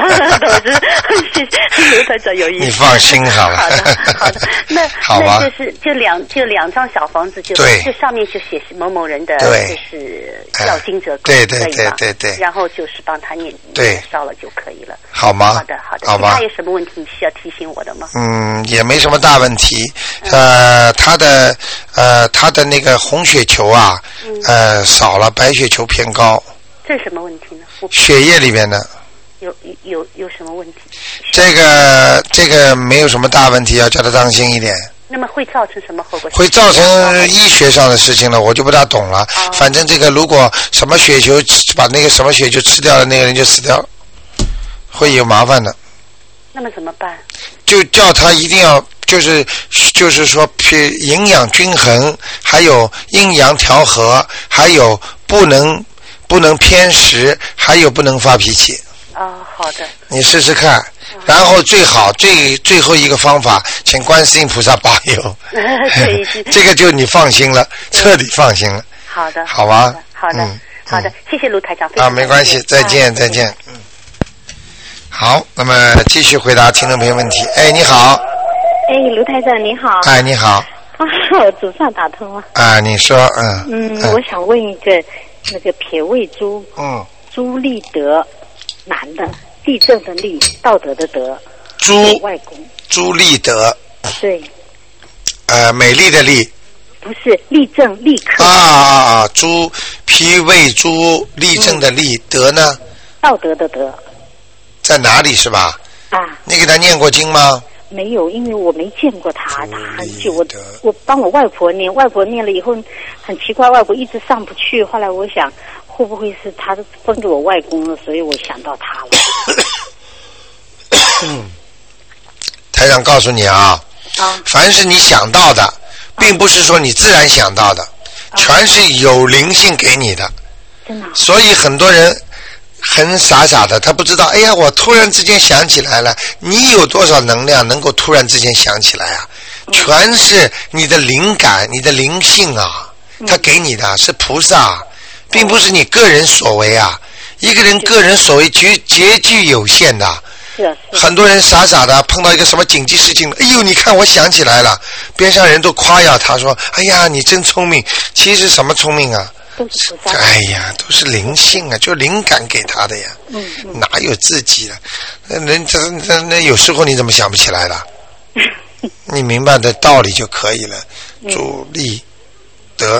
刘台长有意思。 你放心好了。 好的。那好吧。 那就是就两张小房子，就上面就写某某人的，就是要经者， 对， 然后就是帮他念，烧了就可以了。 好吗？ 好的。 好吧。 他有什么问题需要提醒我的吗？ 也没什么大问题。他的那个红血球啊，少了，白血球偏高。 这是什么问题呢？ 血液里面的。 有什么问题？ 这个没有什么大问题，要叫他当心一点。 那么会造成什么后果？ 会造成医学上的事情了，我就不大懂了。反正这个如果什么血球把那个什么血球吃掉了，那个人就死掉了，会有麻烦的。 那么怎么办？ 就叫他一定要就是说营养均衡，还有阴阳调和，还有不能偏食，还有不能发脾气。 好的。你试试看，然后最好最后一个方法，请观世音菩萨保佑。这个就你放心了，彻底放心了。 好的。 好吧。 好的，谢谢卢台长。 没关系，再见。好，那么继续回答听众朋友问题。你好。 卢台长你好。 你好。 我总算打通了。 你说。 我想问一个那个撇位猪。朱立德。男的，地震的立，道德的德。外公。 朱立德。 对。 美丽的丽。 不是，立正立刻。 朱脾胃朱立正的立，德呢？ 道德的德。 在哪里是吧？你给他念过经吗？ 没有，因为我没见过他很久。我帮我外婆念，外婆念了以后很奇怪，外婆一直上不去。后来我想，会不会是他分给我外公了？所以我想到他了。 台长告诉你凡是你想到的，并不是说你自然想到的，全是有灵性给你的。 真的。 所以很多人很傻的，他不知道，我突然之间想起来了。你有多少能量能够突然之间想起来啊？全是你的灵感，你的灵性他给你的是菩萨，并不是你个人所为啊。一个人个人所为极具有限的。很多人傻的碰到一个什么紧急事情，你看我想起来了，边上人都夸耀他说，你真聪明。其实什么聪明啊？ 都是菩萨。 都是灵性啊，就灵感给他的呀。哪有自己的？那有时候你怎么想不起来了？你明白的道理就可以了。朱立德。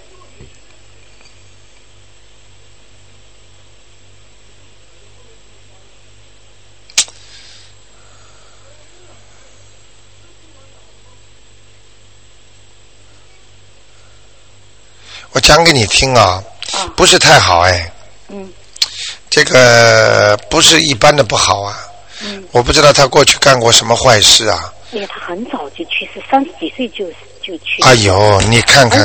我讲给你听不是太好这个不是一般的不好我不知道他过去干过什么坏事他很早就去世，30几岁就去世。你看看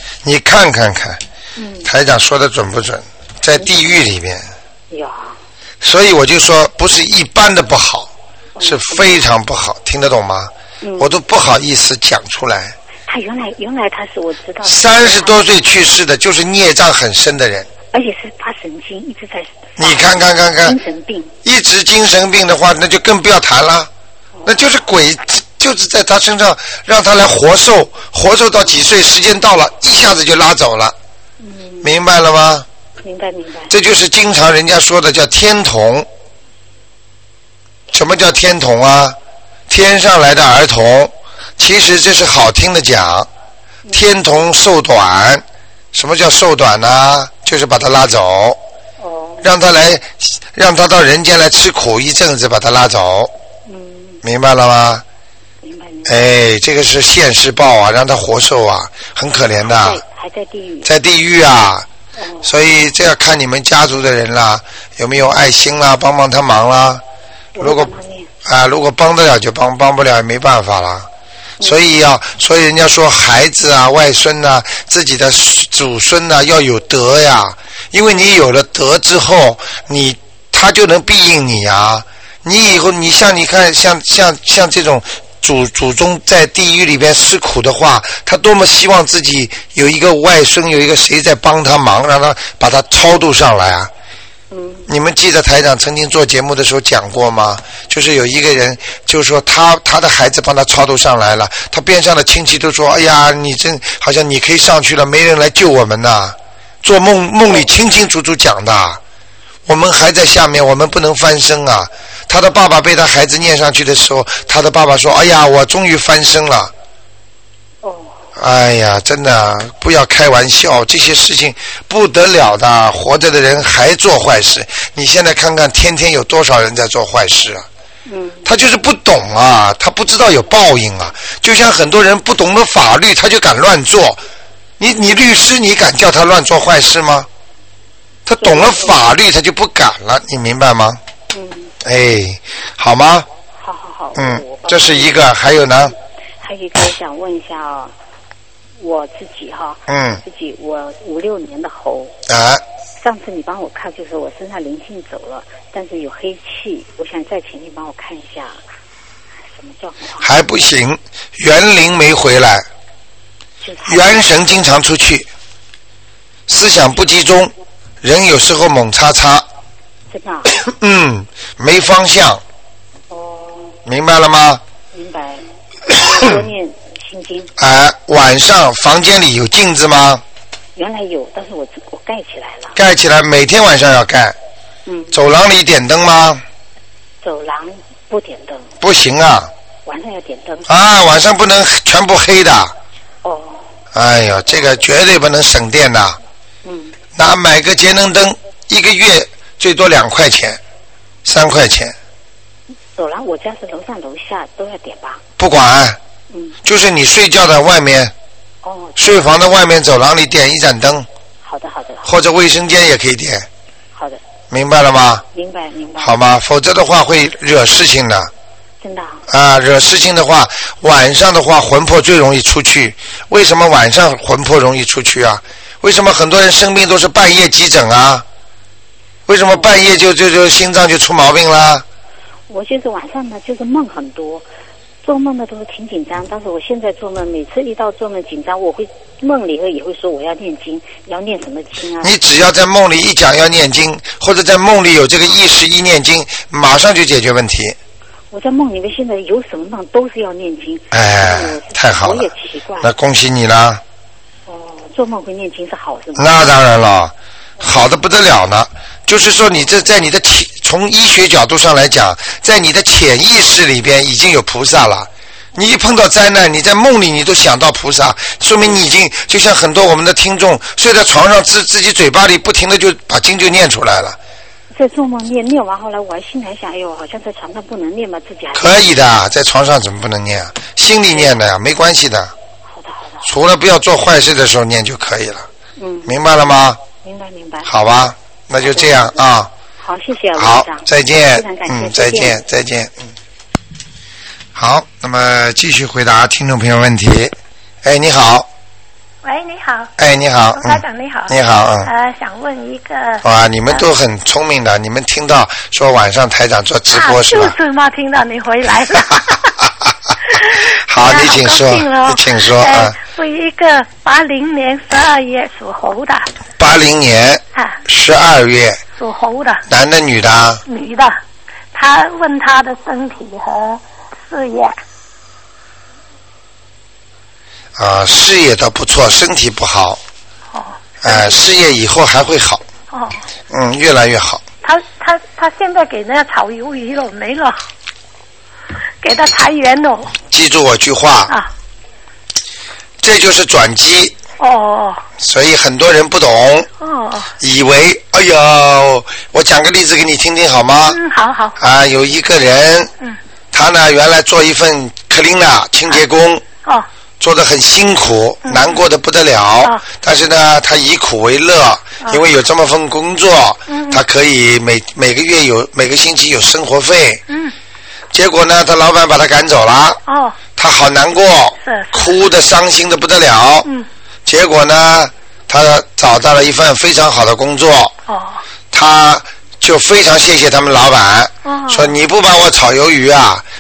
台长说的准不准？在地狱里面。所以我就说不是一般的不好，是非常不好，听得懂吗？我都不好意思讲出来。 他原来他是我知道 30多岁去世的，就是孽障很深的人， 而且是发神经，一直在。 你看， 精神病， 一直精神病的话，那就更不要谈了。那就是鬼，就是在他身上让他来活受到几岁，时间到了，一下子就拉走了。明白了吗？ 明白。 这就是经常人家说的叫天童。什么叫天童啊？天上来的儿童。其实这是好听的讲，天童寿短。什么叫寿短呢？就是把他拉走，让他到人间来吃苦一阵子，把他拉走。明白了吗？ 明白。 这个是现世报让他活受很可怜的。 还在地狱。 在地狱所以这要看你们家族的人啦，有没有爱心啦，帮他忙啦。如果帮得了就帮不了也没办法啦。所以人家说孩子外孙自己的祖孙要有德呀，因为你有了德之后，他就能庇应你你以后你看像这种祖宗在地狱里边吃苦的话，他多么希望自己有一个外孙，有一个谁在帮他忙，让他把他超度上来啊。你们记得台长曾经做节目的时候讲过吗？就是有一个人就是说他的孩子帮他超度上来了，他边上的亲戚都说，哎呀，你真好像你可以上去了，没人来救我们呐。做梦里清清楚楚讲的，我们还在下面，我们不能翻身啊。他的爸爸被他孩子念上去的时候，他的爸爸说，哎呀，我终于翻身了。哎呀，真的不要开玩笑，这些事情不得了的，活着的人还做坏事。你现在看看，天天有多少人在做坏事啊？他就是不懂啊，他不知道有报应啊。就像很多人不懂得法律，他就敢乱做。你律师，你敢叫他乱做坏事吗？他懂了法律，他就不敢了，你明白吗？哎，好吗？ 好。 这是一个，还有呢？ 还有一个，我想问一下啊。我自己我56年的猴上次你帮我看，就是我身上灵性走了，但是有黑气，我想再请你帮我看一下什么状况。 还不行，元灵没回来，元神经常出去，思想不集中，人有时候猛叉叉， 真的没方向。明白了吗？ 明白。多念心经。 晚上房间里有镜子吗？ 原来有，但是我盖起来了。 盖起来，每天晚上要盖。走廊里点灯吗？ 走廊不点灯。 不行啊。 晚上要点灯。 晚上不能全部黑的。哎呀，这个绝对不能省电的。买个节能灯，一个月最多2块钱，3块钱。 走廊我家是楼上楼下都要点吧？ 不管。就是你睡觉的外面，睡房的外面走廊里点一盏灯。 好的。 或者卫生间也可以点。 好的。 明白了吗？ 明白。 好吗？否则的话会惹事情的。 真的惹事情的话，晚上的话魂魄最容易出去。为什么晚上魂魄容易出去啊？为什么很多人生病都是半夜急诊啊？为什么半夜就心脏就出毛病啦？ 我就是晚上呢，就是梦很多。做梦呢都是挺紧张，但是我现在做梦，每次一到做梦紧张，我会梦里也会说我要念经，要念什么经啊？你只要在梦里一讲要念经，或者在梦里有这个意识一念经，马上就解决问题。 我在梦里面现在有什么梦都是要念经。 太好了！ 我也奇怪。 那恭喜你了。 做梦会念经是好是吗？ 那当然了，好的不得了呢。就是说你这在你的从医学角度上来讲，在你的潜意识里边已经有菩萨了。你一碰到灾难，你在梦里你都想到菩萨，说明你已经就像很多我们的听众睡在床上自己嘴巴里不停的就把经就念出来了。 在做梦念完后来我还心里想，哎呦，好像在床上不能念嘛，自己还可以的，在床上怎么不能念啊？心里念的呀，没关系的。 好的。 除了不要做坏事的时候念就可以了。明白了吗？ 明白。 好吧，那就这样啊。 好，谢谢。 好，再见。 非常感谢。 再见。好，那么继续回答听众朋友问题。你好。 喂，你好。 你好。 台长你好。 你好。 想问一个。 哇，你们都很聪明的，你们听到说晚上台长做直播是吧？ 就是嘛，听到你回来了。 好，你请说。你请说啊。 问一个80年12月属猴的。 80年。12月。 属猴的。 男的女的？ 女的。他问他的身体和事业。 事业倒不错，身体不好。事业以后还会好。越来越好。 他现在给那炒鱿鱼了，没了，给他裁员了。 记住我句话。这就是转机。所以很多人不懂。以为哎呦，我讲个例子给你听听好吗？ 好。 有一个人。他呢原来做一份cleaner清洁工。做得很辛苦，难过的不得了。但是呢，他以苦为乐，因为有这么份工作，他可以每个月每个星期有生活费。结果呢，他老板把他赶走了。他好难过，哭得伤心的不得了。结果呢，他找到了一份非常好的工作。他就非常谢谢他们老板，说你不把我炒鱿鱼啊，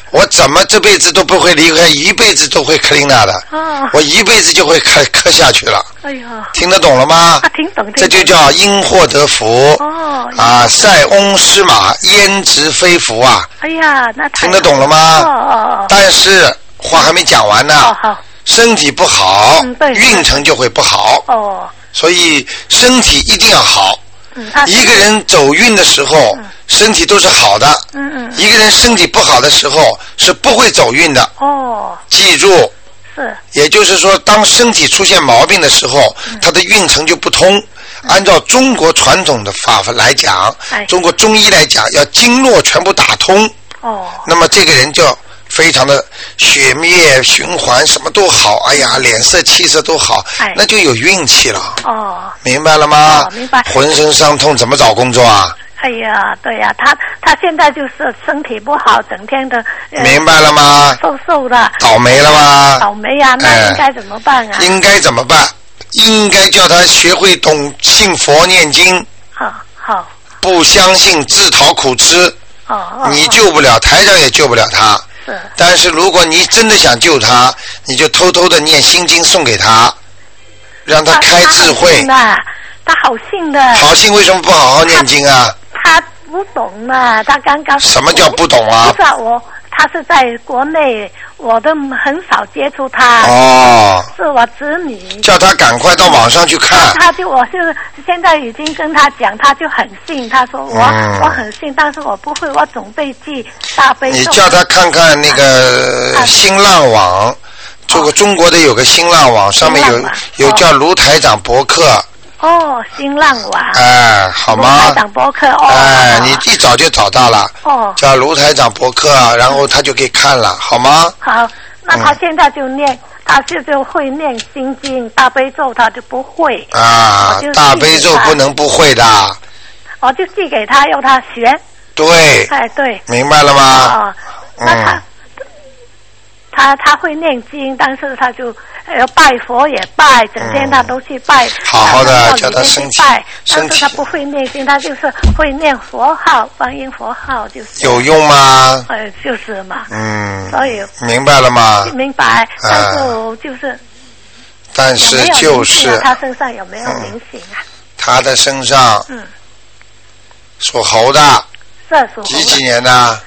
我怎么这辈子都不会离开，一辈子都会克琳娜的。我一辈子就会磕下去了。 哎呀， 听得懂了吗？ 听懂。 这就叫因祸得福。塞翁失马，焉知非福啊！ 哎呀，那听得懂了吗？但是话还没讲完呢。 好。 身体不好，运程就会不好。所以身体一定要好。一个人走运的时候，身体都是好的。一个人身体不好的时候是不会走运的。记住。是。也就是说，当身体出现毛病的时候，他的运程就不通。按照中国传统的法来讲，中国中医来讲，要经络全部打通。那么这个人就非常的血液循环什么都好，哎呀，脸色气色都好，那就有运气了。明白了吗？ 明白。 浑身伤痛怎么找工作啊？ 哎呀，对呀，他现在就是身体不好，整天的。 明白了吗？ 瘦的。 倒霉了吗？ 倒霉呀，那应该怎么办啊？ 应该怎么办？应该叫他学会懂信佛念经。 好。 不相信自讨苦吃。你救不了，台长也救不了他。但是如果你真的想救他，你就偷偷的念心经送给他，让他开智慧。 他好信的。 好信为什么不好好念经啊？ 他不懂啊，他刚刚。 什么叫不懂啊？ 不是他是在国内，我都很少接触他。是我子女。 叫他赶快到网上去看。 我是现在已经跟他讲，他就很信。他说我很信，但是我不会，我总被记大悲咒。 你叫他看看那个新浪网，这个中国的有个新浪网，上面有叫卢台长博客。 新浪网。 好吗？ 卢台长博客。 你一早就找到了。叫卢台长博客，然后他就可以看了，好吗？ 好，那他现在就念，他就会念心经，大悲咒他就不会。 大悲咒不能不会的。 我就寄给他，要他学。 对。 对。 明白了吗？ 那他会念经，但是他就拜佛也拜，整天他都去拜。 好好的叫他身体。 但是他不会念经，他就是会念佛号，观音佛号就是。 有用吗？ 就是嘛。所以。 明白了吗？ 明白，但是就是。 但是就是。 他身上有没有灵性啊？ 他的身上。属猴的。 是属猴的。 几年的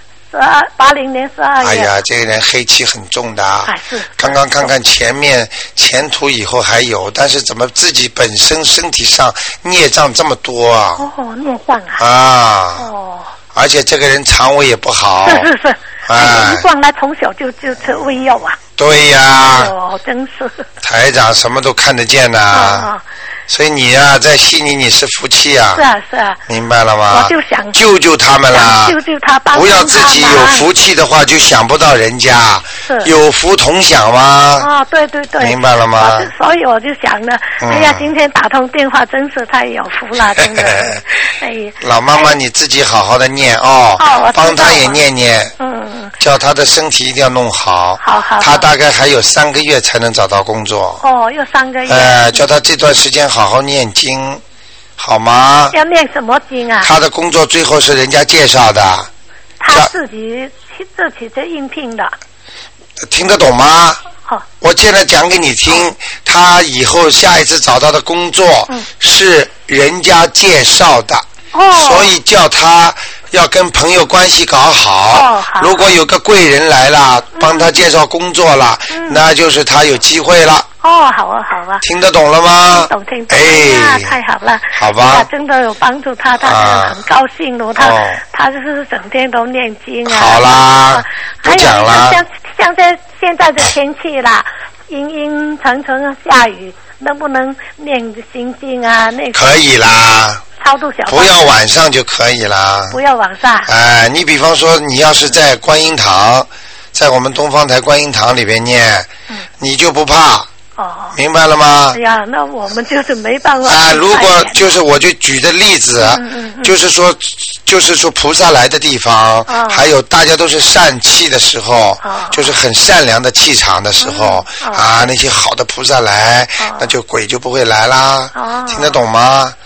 ？80年12月。 哎呀，这个人黑气很重的。 是。 刚刚看看前途以后还有，但是怎么自己本身身体上孽障这么多啊？ 孽障啊。 而且这个人肠胃也不好。 是。一贯他从小就吃胃药啊。 对呀。 真是。 台长什么都看得见的。所以你呀，在悉尼你是福气啊。 是啊。明白了吗？ 我就想救他们啦。 救他， 不要自己有福气的话，就想不到人家。有福同享吗？ 对。 明白了吗？ 所以我就想呢，哎呀，今天打通电话真是太有福了，真的。 老妈妈，你自己好好的念帮他也念念。叫他的身体一定要弄好。 好。 他大概还有3个月才能找到工作。 又3个月。 叫他这段时间好好念经，好吗？ 要念什么经啊？ 他的工作最后是人家介绍的。 他自己去应聘的。 听得懂吗？我现在讲给你听，他以后下一次找到的工作是人家介绍的。所以叫他要跟朋友关系搞好。如果有个贵人来了，帮他介绍工作了，那就是他有机会了。 好啊。 听得懂了吗？ 听懂。太好了。 好吧。 真的有帮助他，他很高兴了。他就是整天都念经啊。 好啦，不讲了。 像现在的天气啦，阴沉沉下雨，能不能念心经啊？ 可以啦。 超度小。 不要晚上就可以啦。 不要晚上。 你比方说，你要是在观音堂，在我们东方台观音堂里边念，你就不怕。明白了吗？ 哎呀，那我们就是没办法。 如果就是我就举的例子，就是说菩萨来的地方，还有大家都是善气的时候，就是很善良的气场的时候，那些好的菩萨来，那就鬼就不会来啦。听得懂吗？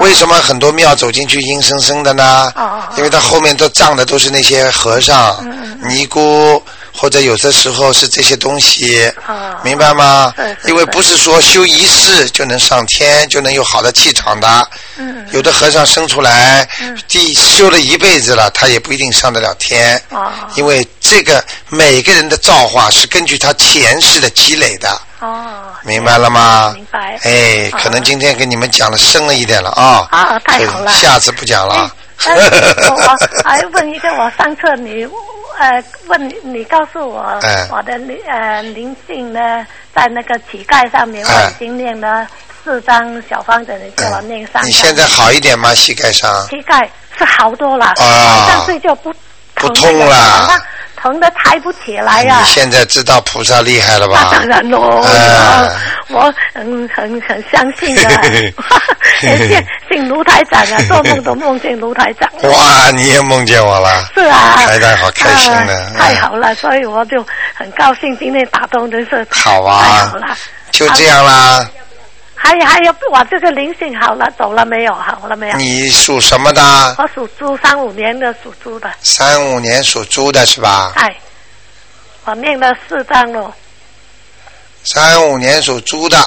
为什么很多庙走进去阴森森的呢？因为它后面都葬的都是那些和尚、尼姑，或者有的时候是这些东西，明白吗？因为不是说修一世就能上天，就能有好的气场的。有的和尚生出来，修了一辈子了，他也不一定上得了天。因为这个每个人的造化是根据他前世的积累的。明白了吗？明白。哎，可能今天给你们讲的深了一点了啊。太好了。下次不讲了。 我还问一个，我上次你问你告诉我，我的灵性呢，在那个乞丐上面，我已经念了4张小方子，你叫我念3张。 你现在好一点吗？膝盖上？ 膝盖是好多了，晚上睡觉不痛了。 疼的抬不起来呀！ 你现在知道菩萨厉害了吧？ 当然喽，我很相信的。信卢台长啊，做梦都梦见卢台长。 哇，你也梦见我了？ 是啊， 台长好开心的。 太好了，所以我就很高兴今天打通，真是好啊！ 太好了， 就这样啦。 还有，我这个灵性好了，走了没有？好了没有？ 你属什么的？ 我属猪，35年的属猪的。 35年属猪的是吧？ 哎，我念了4张了。 35年属猪的。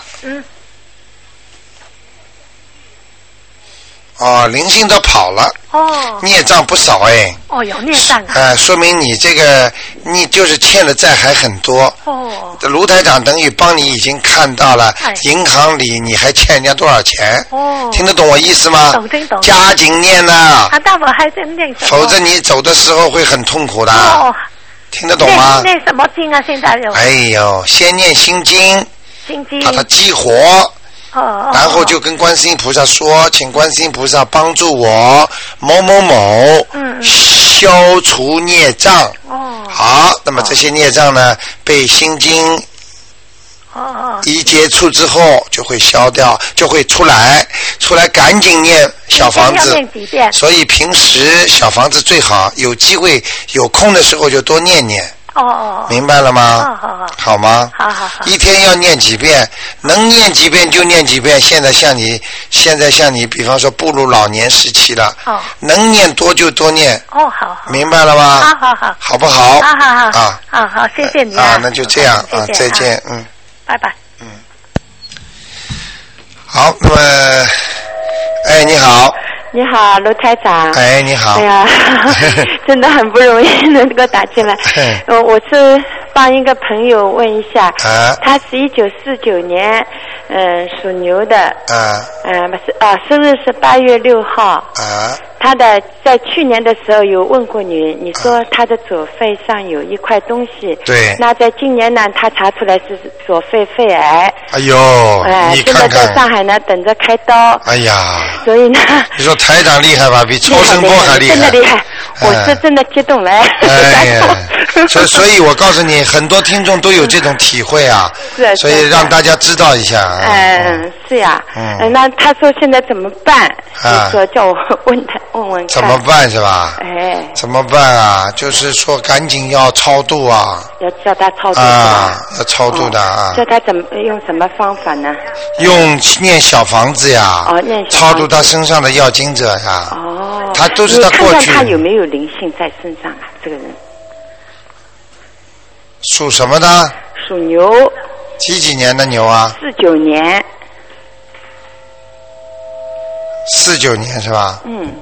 灵性都跑了。孽障不少哎。 有孽障啊。 说明你这个你就是欠的债还很多。卢台长等于帮你已经看到了银行里你还欠人家多少钱。听得懂我意思吗？ 懂。 加紧念呐。 那我还在念什么？ 否则你走的时候会很痛苦的。听得懂吗？ 念什么经啊？现在有。 哎呦，先念心经，把它激活。然后就跟观世音菩萨说，请观世音菩萨帮助我某某某消除孽障。好，那么这些孽障呢，被心经一接触之后就会消掉，就会出来赶紧念小房子。所以平时小房子最好有机会有空的时候就多念念。明白了吗？好吗？好。一天要念几遍，能念几遍就念几遍。现在像你，比方说步入老年时期了，能念多就多念。好。明白了吗？好。好不好？ 好，谢谢你啊。 那就这样啊，再见， 拜拜。 好，那么，你好。 你好，卢台长。 哎，你好。 哎呀，真的很不容易能够打进来。我是帮一个朋友问一下，他是1949年，属牛的。生日是8月6号。他的在去年的时候有问过你说他的左肺上有一块东西。对。那在今年呢，他查出来是左肺肺癌。 哎呦，你看看。 现在在上海呢，等着开刀。 哎呀。 所以呢。 你说台长厉害吧？比超声波还厉害。 真的厉害，我是真的激动了。 哎呀，所以我告诉你，很多听众都有这种体会啊。是。所以让大家知道一下。 是呀。那他说现在怎么办？你说叫我问问怎么办是吧？怎么办啊？就是说赶紧要超度啊！ 要叫他超度要超度的啊！ 叫他用什么方法呢？ 用念小房子呀！ 念小房子超度他身上的要经者呀！他都是他过去。 你看看他有没有灵性在身上啊？这个人属什么的？ 属牛。 几年的牛啊 ？49年。 49年是吧？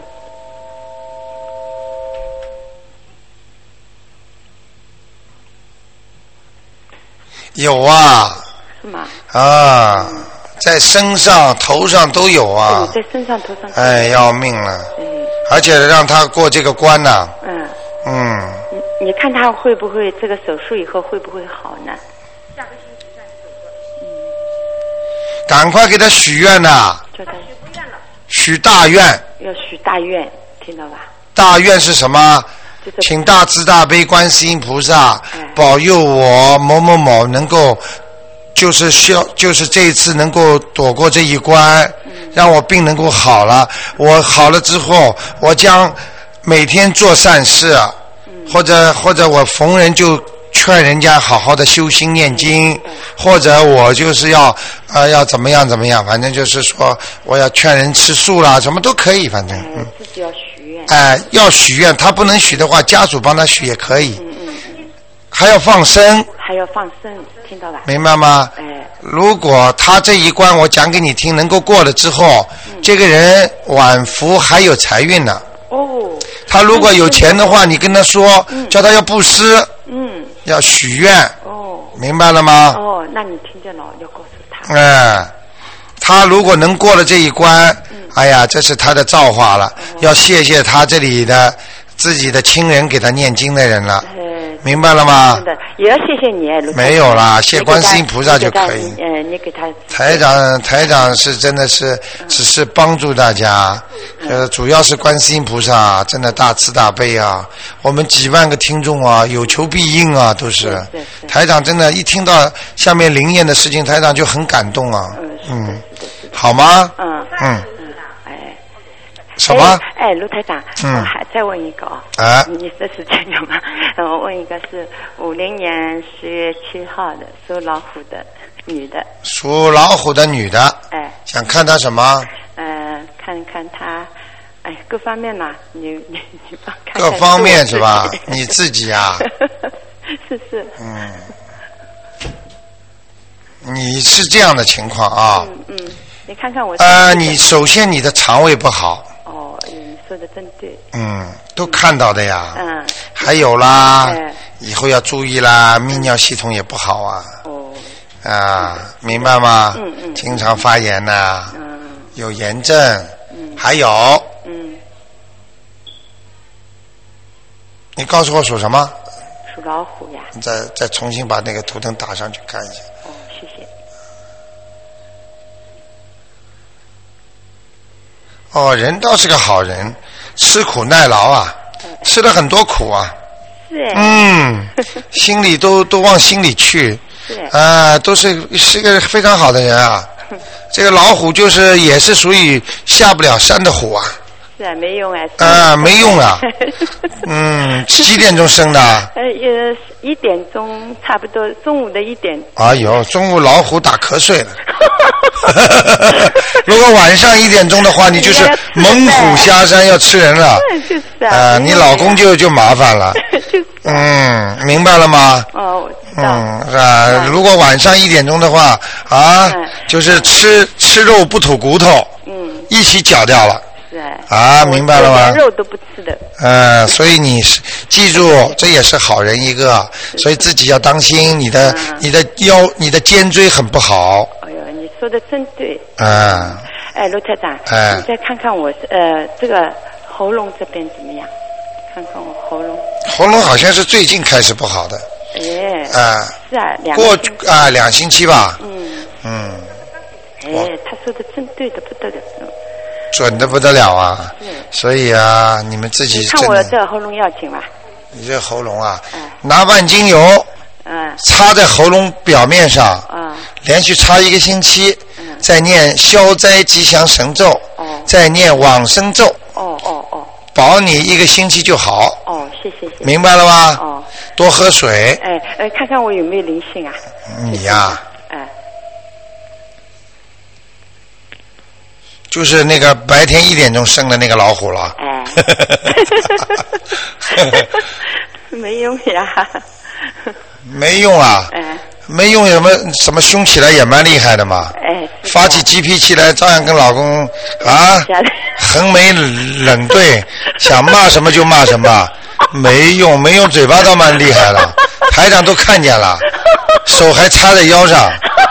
有啊。 是吗？ 在身上、头上都有啊。 在身上、头上。 哎，要命了。而且让他过这个关呢。 你看他会不会这个手术以后会不会好呢？下个星期再手术。 赶快给他许愿呐！ 叫他许大愿。 要许大愿，听到吧？ 大愿是什么？请大慈大悲观世音菩萨保佑我某某某能够，就是这一次能够躲过这一关，让我病能够好了。我好了之后，我将每天做善事，或者我逢人就劝人家好好的修心念经，或者我就是要怎么样，反正就是说我要劝人吃素啦，什么都可以，反正自己要许愿。 要许愿，他不能许的话，家属帮他许也可以。还要放生。 还要放生，听到吧？ 明白吗？如果他这一关我讲给你听能够过了之后，这个人晚福还有财运呢。他如果有钱的话，你跟他说，叫他要布施，要许愿，明白了吗？ 那你听见了，要告诉他。 他如果能过了这一关，哎呀，这是他的造化了，要谢谢他这里的自己的亲人给他念经的人了。明白了吗？ 也要谢谢你。 没有啦，谢观世音菩萨就可以。 你给他。 台长是真的是只是帮助大家，主要是观世音菩萨真的大慈大悲啊！我们几万个听众啊，有求必应啊，都是。台长真的，一听到下面灵验的事情，台长就很感动啊。好吗？什么？ 卢台长，我还再问一个你的时间有吗？我问一个是50年10月7号的属老虎的女的。 属老虎的女的。想看她什么？ 看看她，各方面嘛，你帮看看。 各方面是吧？你自己啊？ 是。 你是这样的情况啊？ 你看看我。 你首先你的肠胃不好。 你说的真对。 都看到的呀。还有啦，以后要注意啦，泌尿系统也不好啊。明白吗？经常发炎呐，有炎症。还有。你告诉我属什么？ 属老虎呀。 你再重新把那个图腾打上去看一下。 谢谢。 人倒是个好人，吃苦耐劳啊，吃了很多苦啊。心里都往心里去。都是个非常好的人啊。这个老虎也是属于下不了山的虎啊。 是啊，没用没用啊。几点钟生的 ？1点钟，差不多中午的1点。 哎呦，中午老虎打瞌睡了。如果晚上1点钟的话，你就是猛虎下山要吃人了。 就是啊。 你老公就麻烦了。明白了吗？ 我知道。 是吧？如果晚上1点钟的话就是吃肉不吐骨头。一起绞掉了。明白了吗？ 连肉都不吃的。 所以你记住，这也是好人一个，所以自己要当心你的腰、你的肩椎很不好。 你说的真对。卢台长，你再看看我这个喉咙这边怎么样？看看我喉咙。 喉咙好像是最近开始不好的。 是啊 ，2星期吧。 他说的真对的不得了。 准的不得了啊！所以你们自己你看我这喉咙要紧吗？ 你这喉咙拿万精油擦在喉咙表面上，连续擦1个星期，再念消灾吉祥神咒，再念往生咒，保你1个星期就好。 谢谢。 明白了吗？多喝水。 看看我有没有灵性啊？ 你呀。就是那个白天1点钟生的那个老虎了。 没用呀。 没用啊。没用，什么凶起来也蛮厉害的嘛。发起鸡脾气来，照样跟老公横眉冷对，想骂什么就骂什么。没用，嘴巴倒蛮厉害了，台长都看见了，手还插在腰上。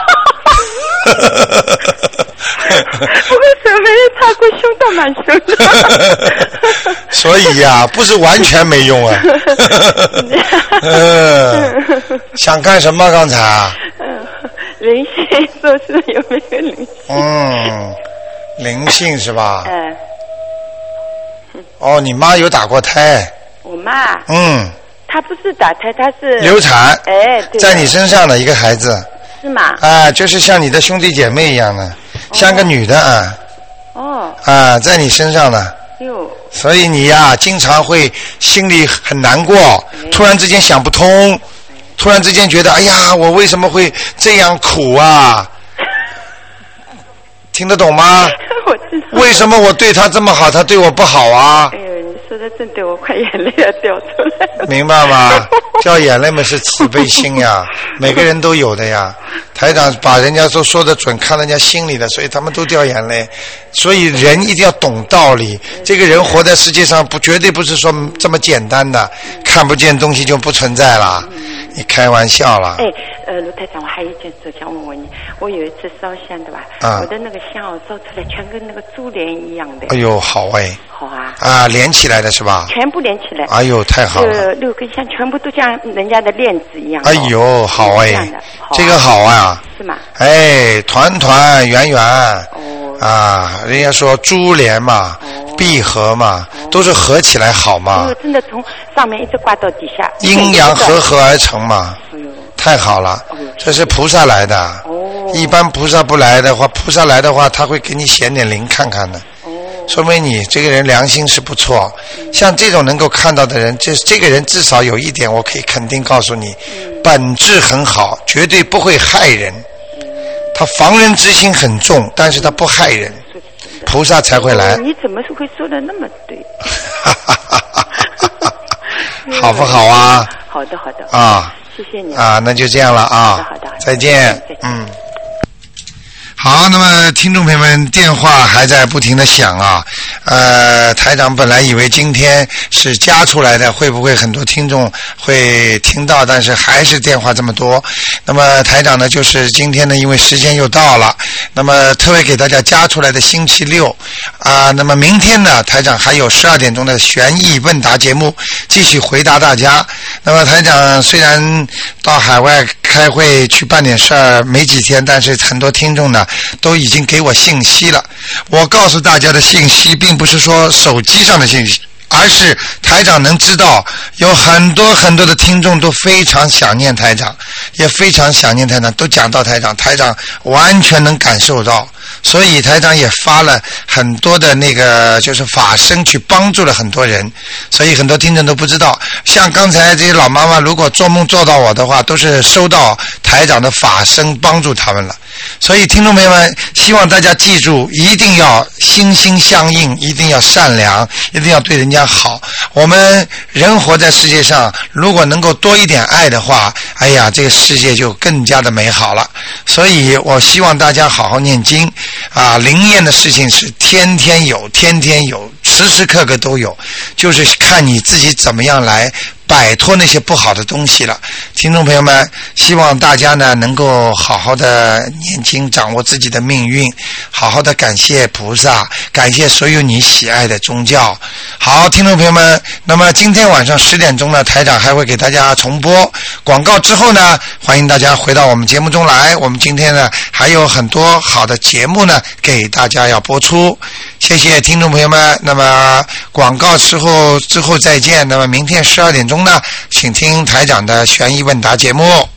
不过手没有插过胸，倒蛮凶的。 所以不是完全没用啊。想干什么刚才？ 灵性，说是有没有灵性？ 灵性是吧？你妈有打过胎？ 我妈？她不是打胎，她是流产。 对， 在你身上的一个孩子。 是吗？ 就是像你的兄弟姐妹一样的，像个女的在你身上的。所以你经常会心里很难过，突然之间想不通， 突然之间觉得，哎呀，我为什么会这样苦啊？听得懂吗？ 我知道。 为什么我对他这么好，他对我不好啊？ 哎呦，你说的真对，我快眼泪要掉出来了。 明白吗？掉眼泪嘛是慈悲心呀，每个人都有的呀。台长把人家都说得准，看人家心里的，所以他们都掉眼泪。所以人一定要懂道理。这个人活在世界上，绝对不是说这么简单的，看不见东西就不存在了。你开玩笑了。 卢台长，我还有一件事想问问你，我有一次烧香对吧？我的那个香烧出来全跟那个珠帘一样的。 哎呦，好哎。 好啊。 啊，连起来的是吧？ 全部连起来。 哎呦，太好了。 6根香全部都像人家的链子一样。 哎呦，好哎。这个好啊。 是吗？ 哎，团团圆圆。哦。啊，人家说珠帘嘛。闭合嘛，都是合起来好嘛。 真的从上面一直挂到底下。 阴阳合而成嘛。太好了，这是菩萨来的。一般菩萨不来的话，菩萨来的话，他会给你显点灵看看的。说明你这个人良心是不错。像这种能够看到的人，这个人至少有一点，我可以肯定告诉你，本质很好，绝对不会害人。他防人之心很重，但是他不害人。菩萨才会来。 你怎么会说的那么对？ 好不好啊？ 好的，好的。 啊， 谢谢你啊，那就这样了啊。 好的， 再见。好，那么听众朋友们，电话还在不停的响啊。台长本来以为今天是加出来的，会不会很多听众会听到，但是还是电话这么多。那么台长呢，就是今天呢，因为时间又到了，那么特别给大家加出来的星期六啊。那么明天呢，台长还有12点钟的悬疑问答节目，继续回答大家。那么台长虽然到海外开会去办点事儿没几天，但是很多听众呢都已经给我信息了。我告诉大家的信息并不是说手机上的信息，而是台长能知道有很多很多的听众都非常想念台长，也非常想念台长，都讲到台长，台长完全能感受到。所以台长也发了很多的那个就是法身去帮助了很多人，所以很多听众都不知道。像刚才这些老妈妈如果做梦做到我的话，都是收到台长的法身帮助他们了。所以听众朋友们，希望大家记住，一定要心心相印，一定要善良，一定要对人家好。我们人活在世界上，如果能够多一点爱的话，哎呀，这个世界就更加的美好了。所以我希望大家好好念经啊，灵验的事情是天天有，天天有，时时刻刻都有，就是看你自己怎么样来摆脱那些不好的东西了。听众朋友们，希望大家呢能够好好的念经，掌握自己的命运，好好的感谢菩萨，感谢所有你喜爱的宗教。好，听众朋友们，那么今天晚上10点钟呢，台长还会给大家重播广告，之后呢，欢迎大家回到我们节目中来。我们今天呢还有很多好的节目呢给大家要播出，谢谢听众朋友们。那么广告之后再见。那么明天12点钟呢，请听台长的悬疑问答节目。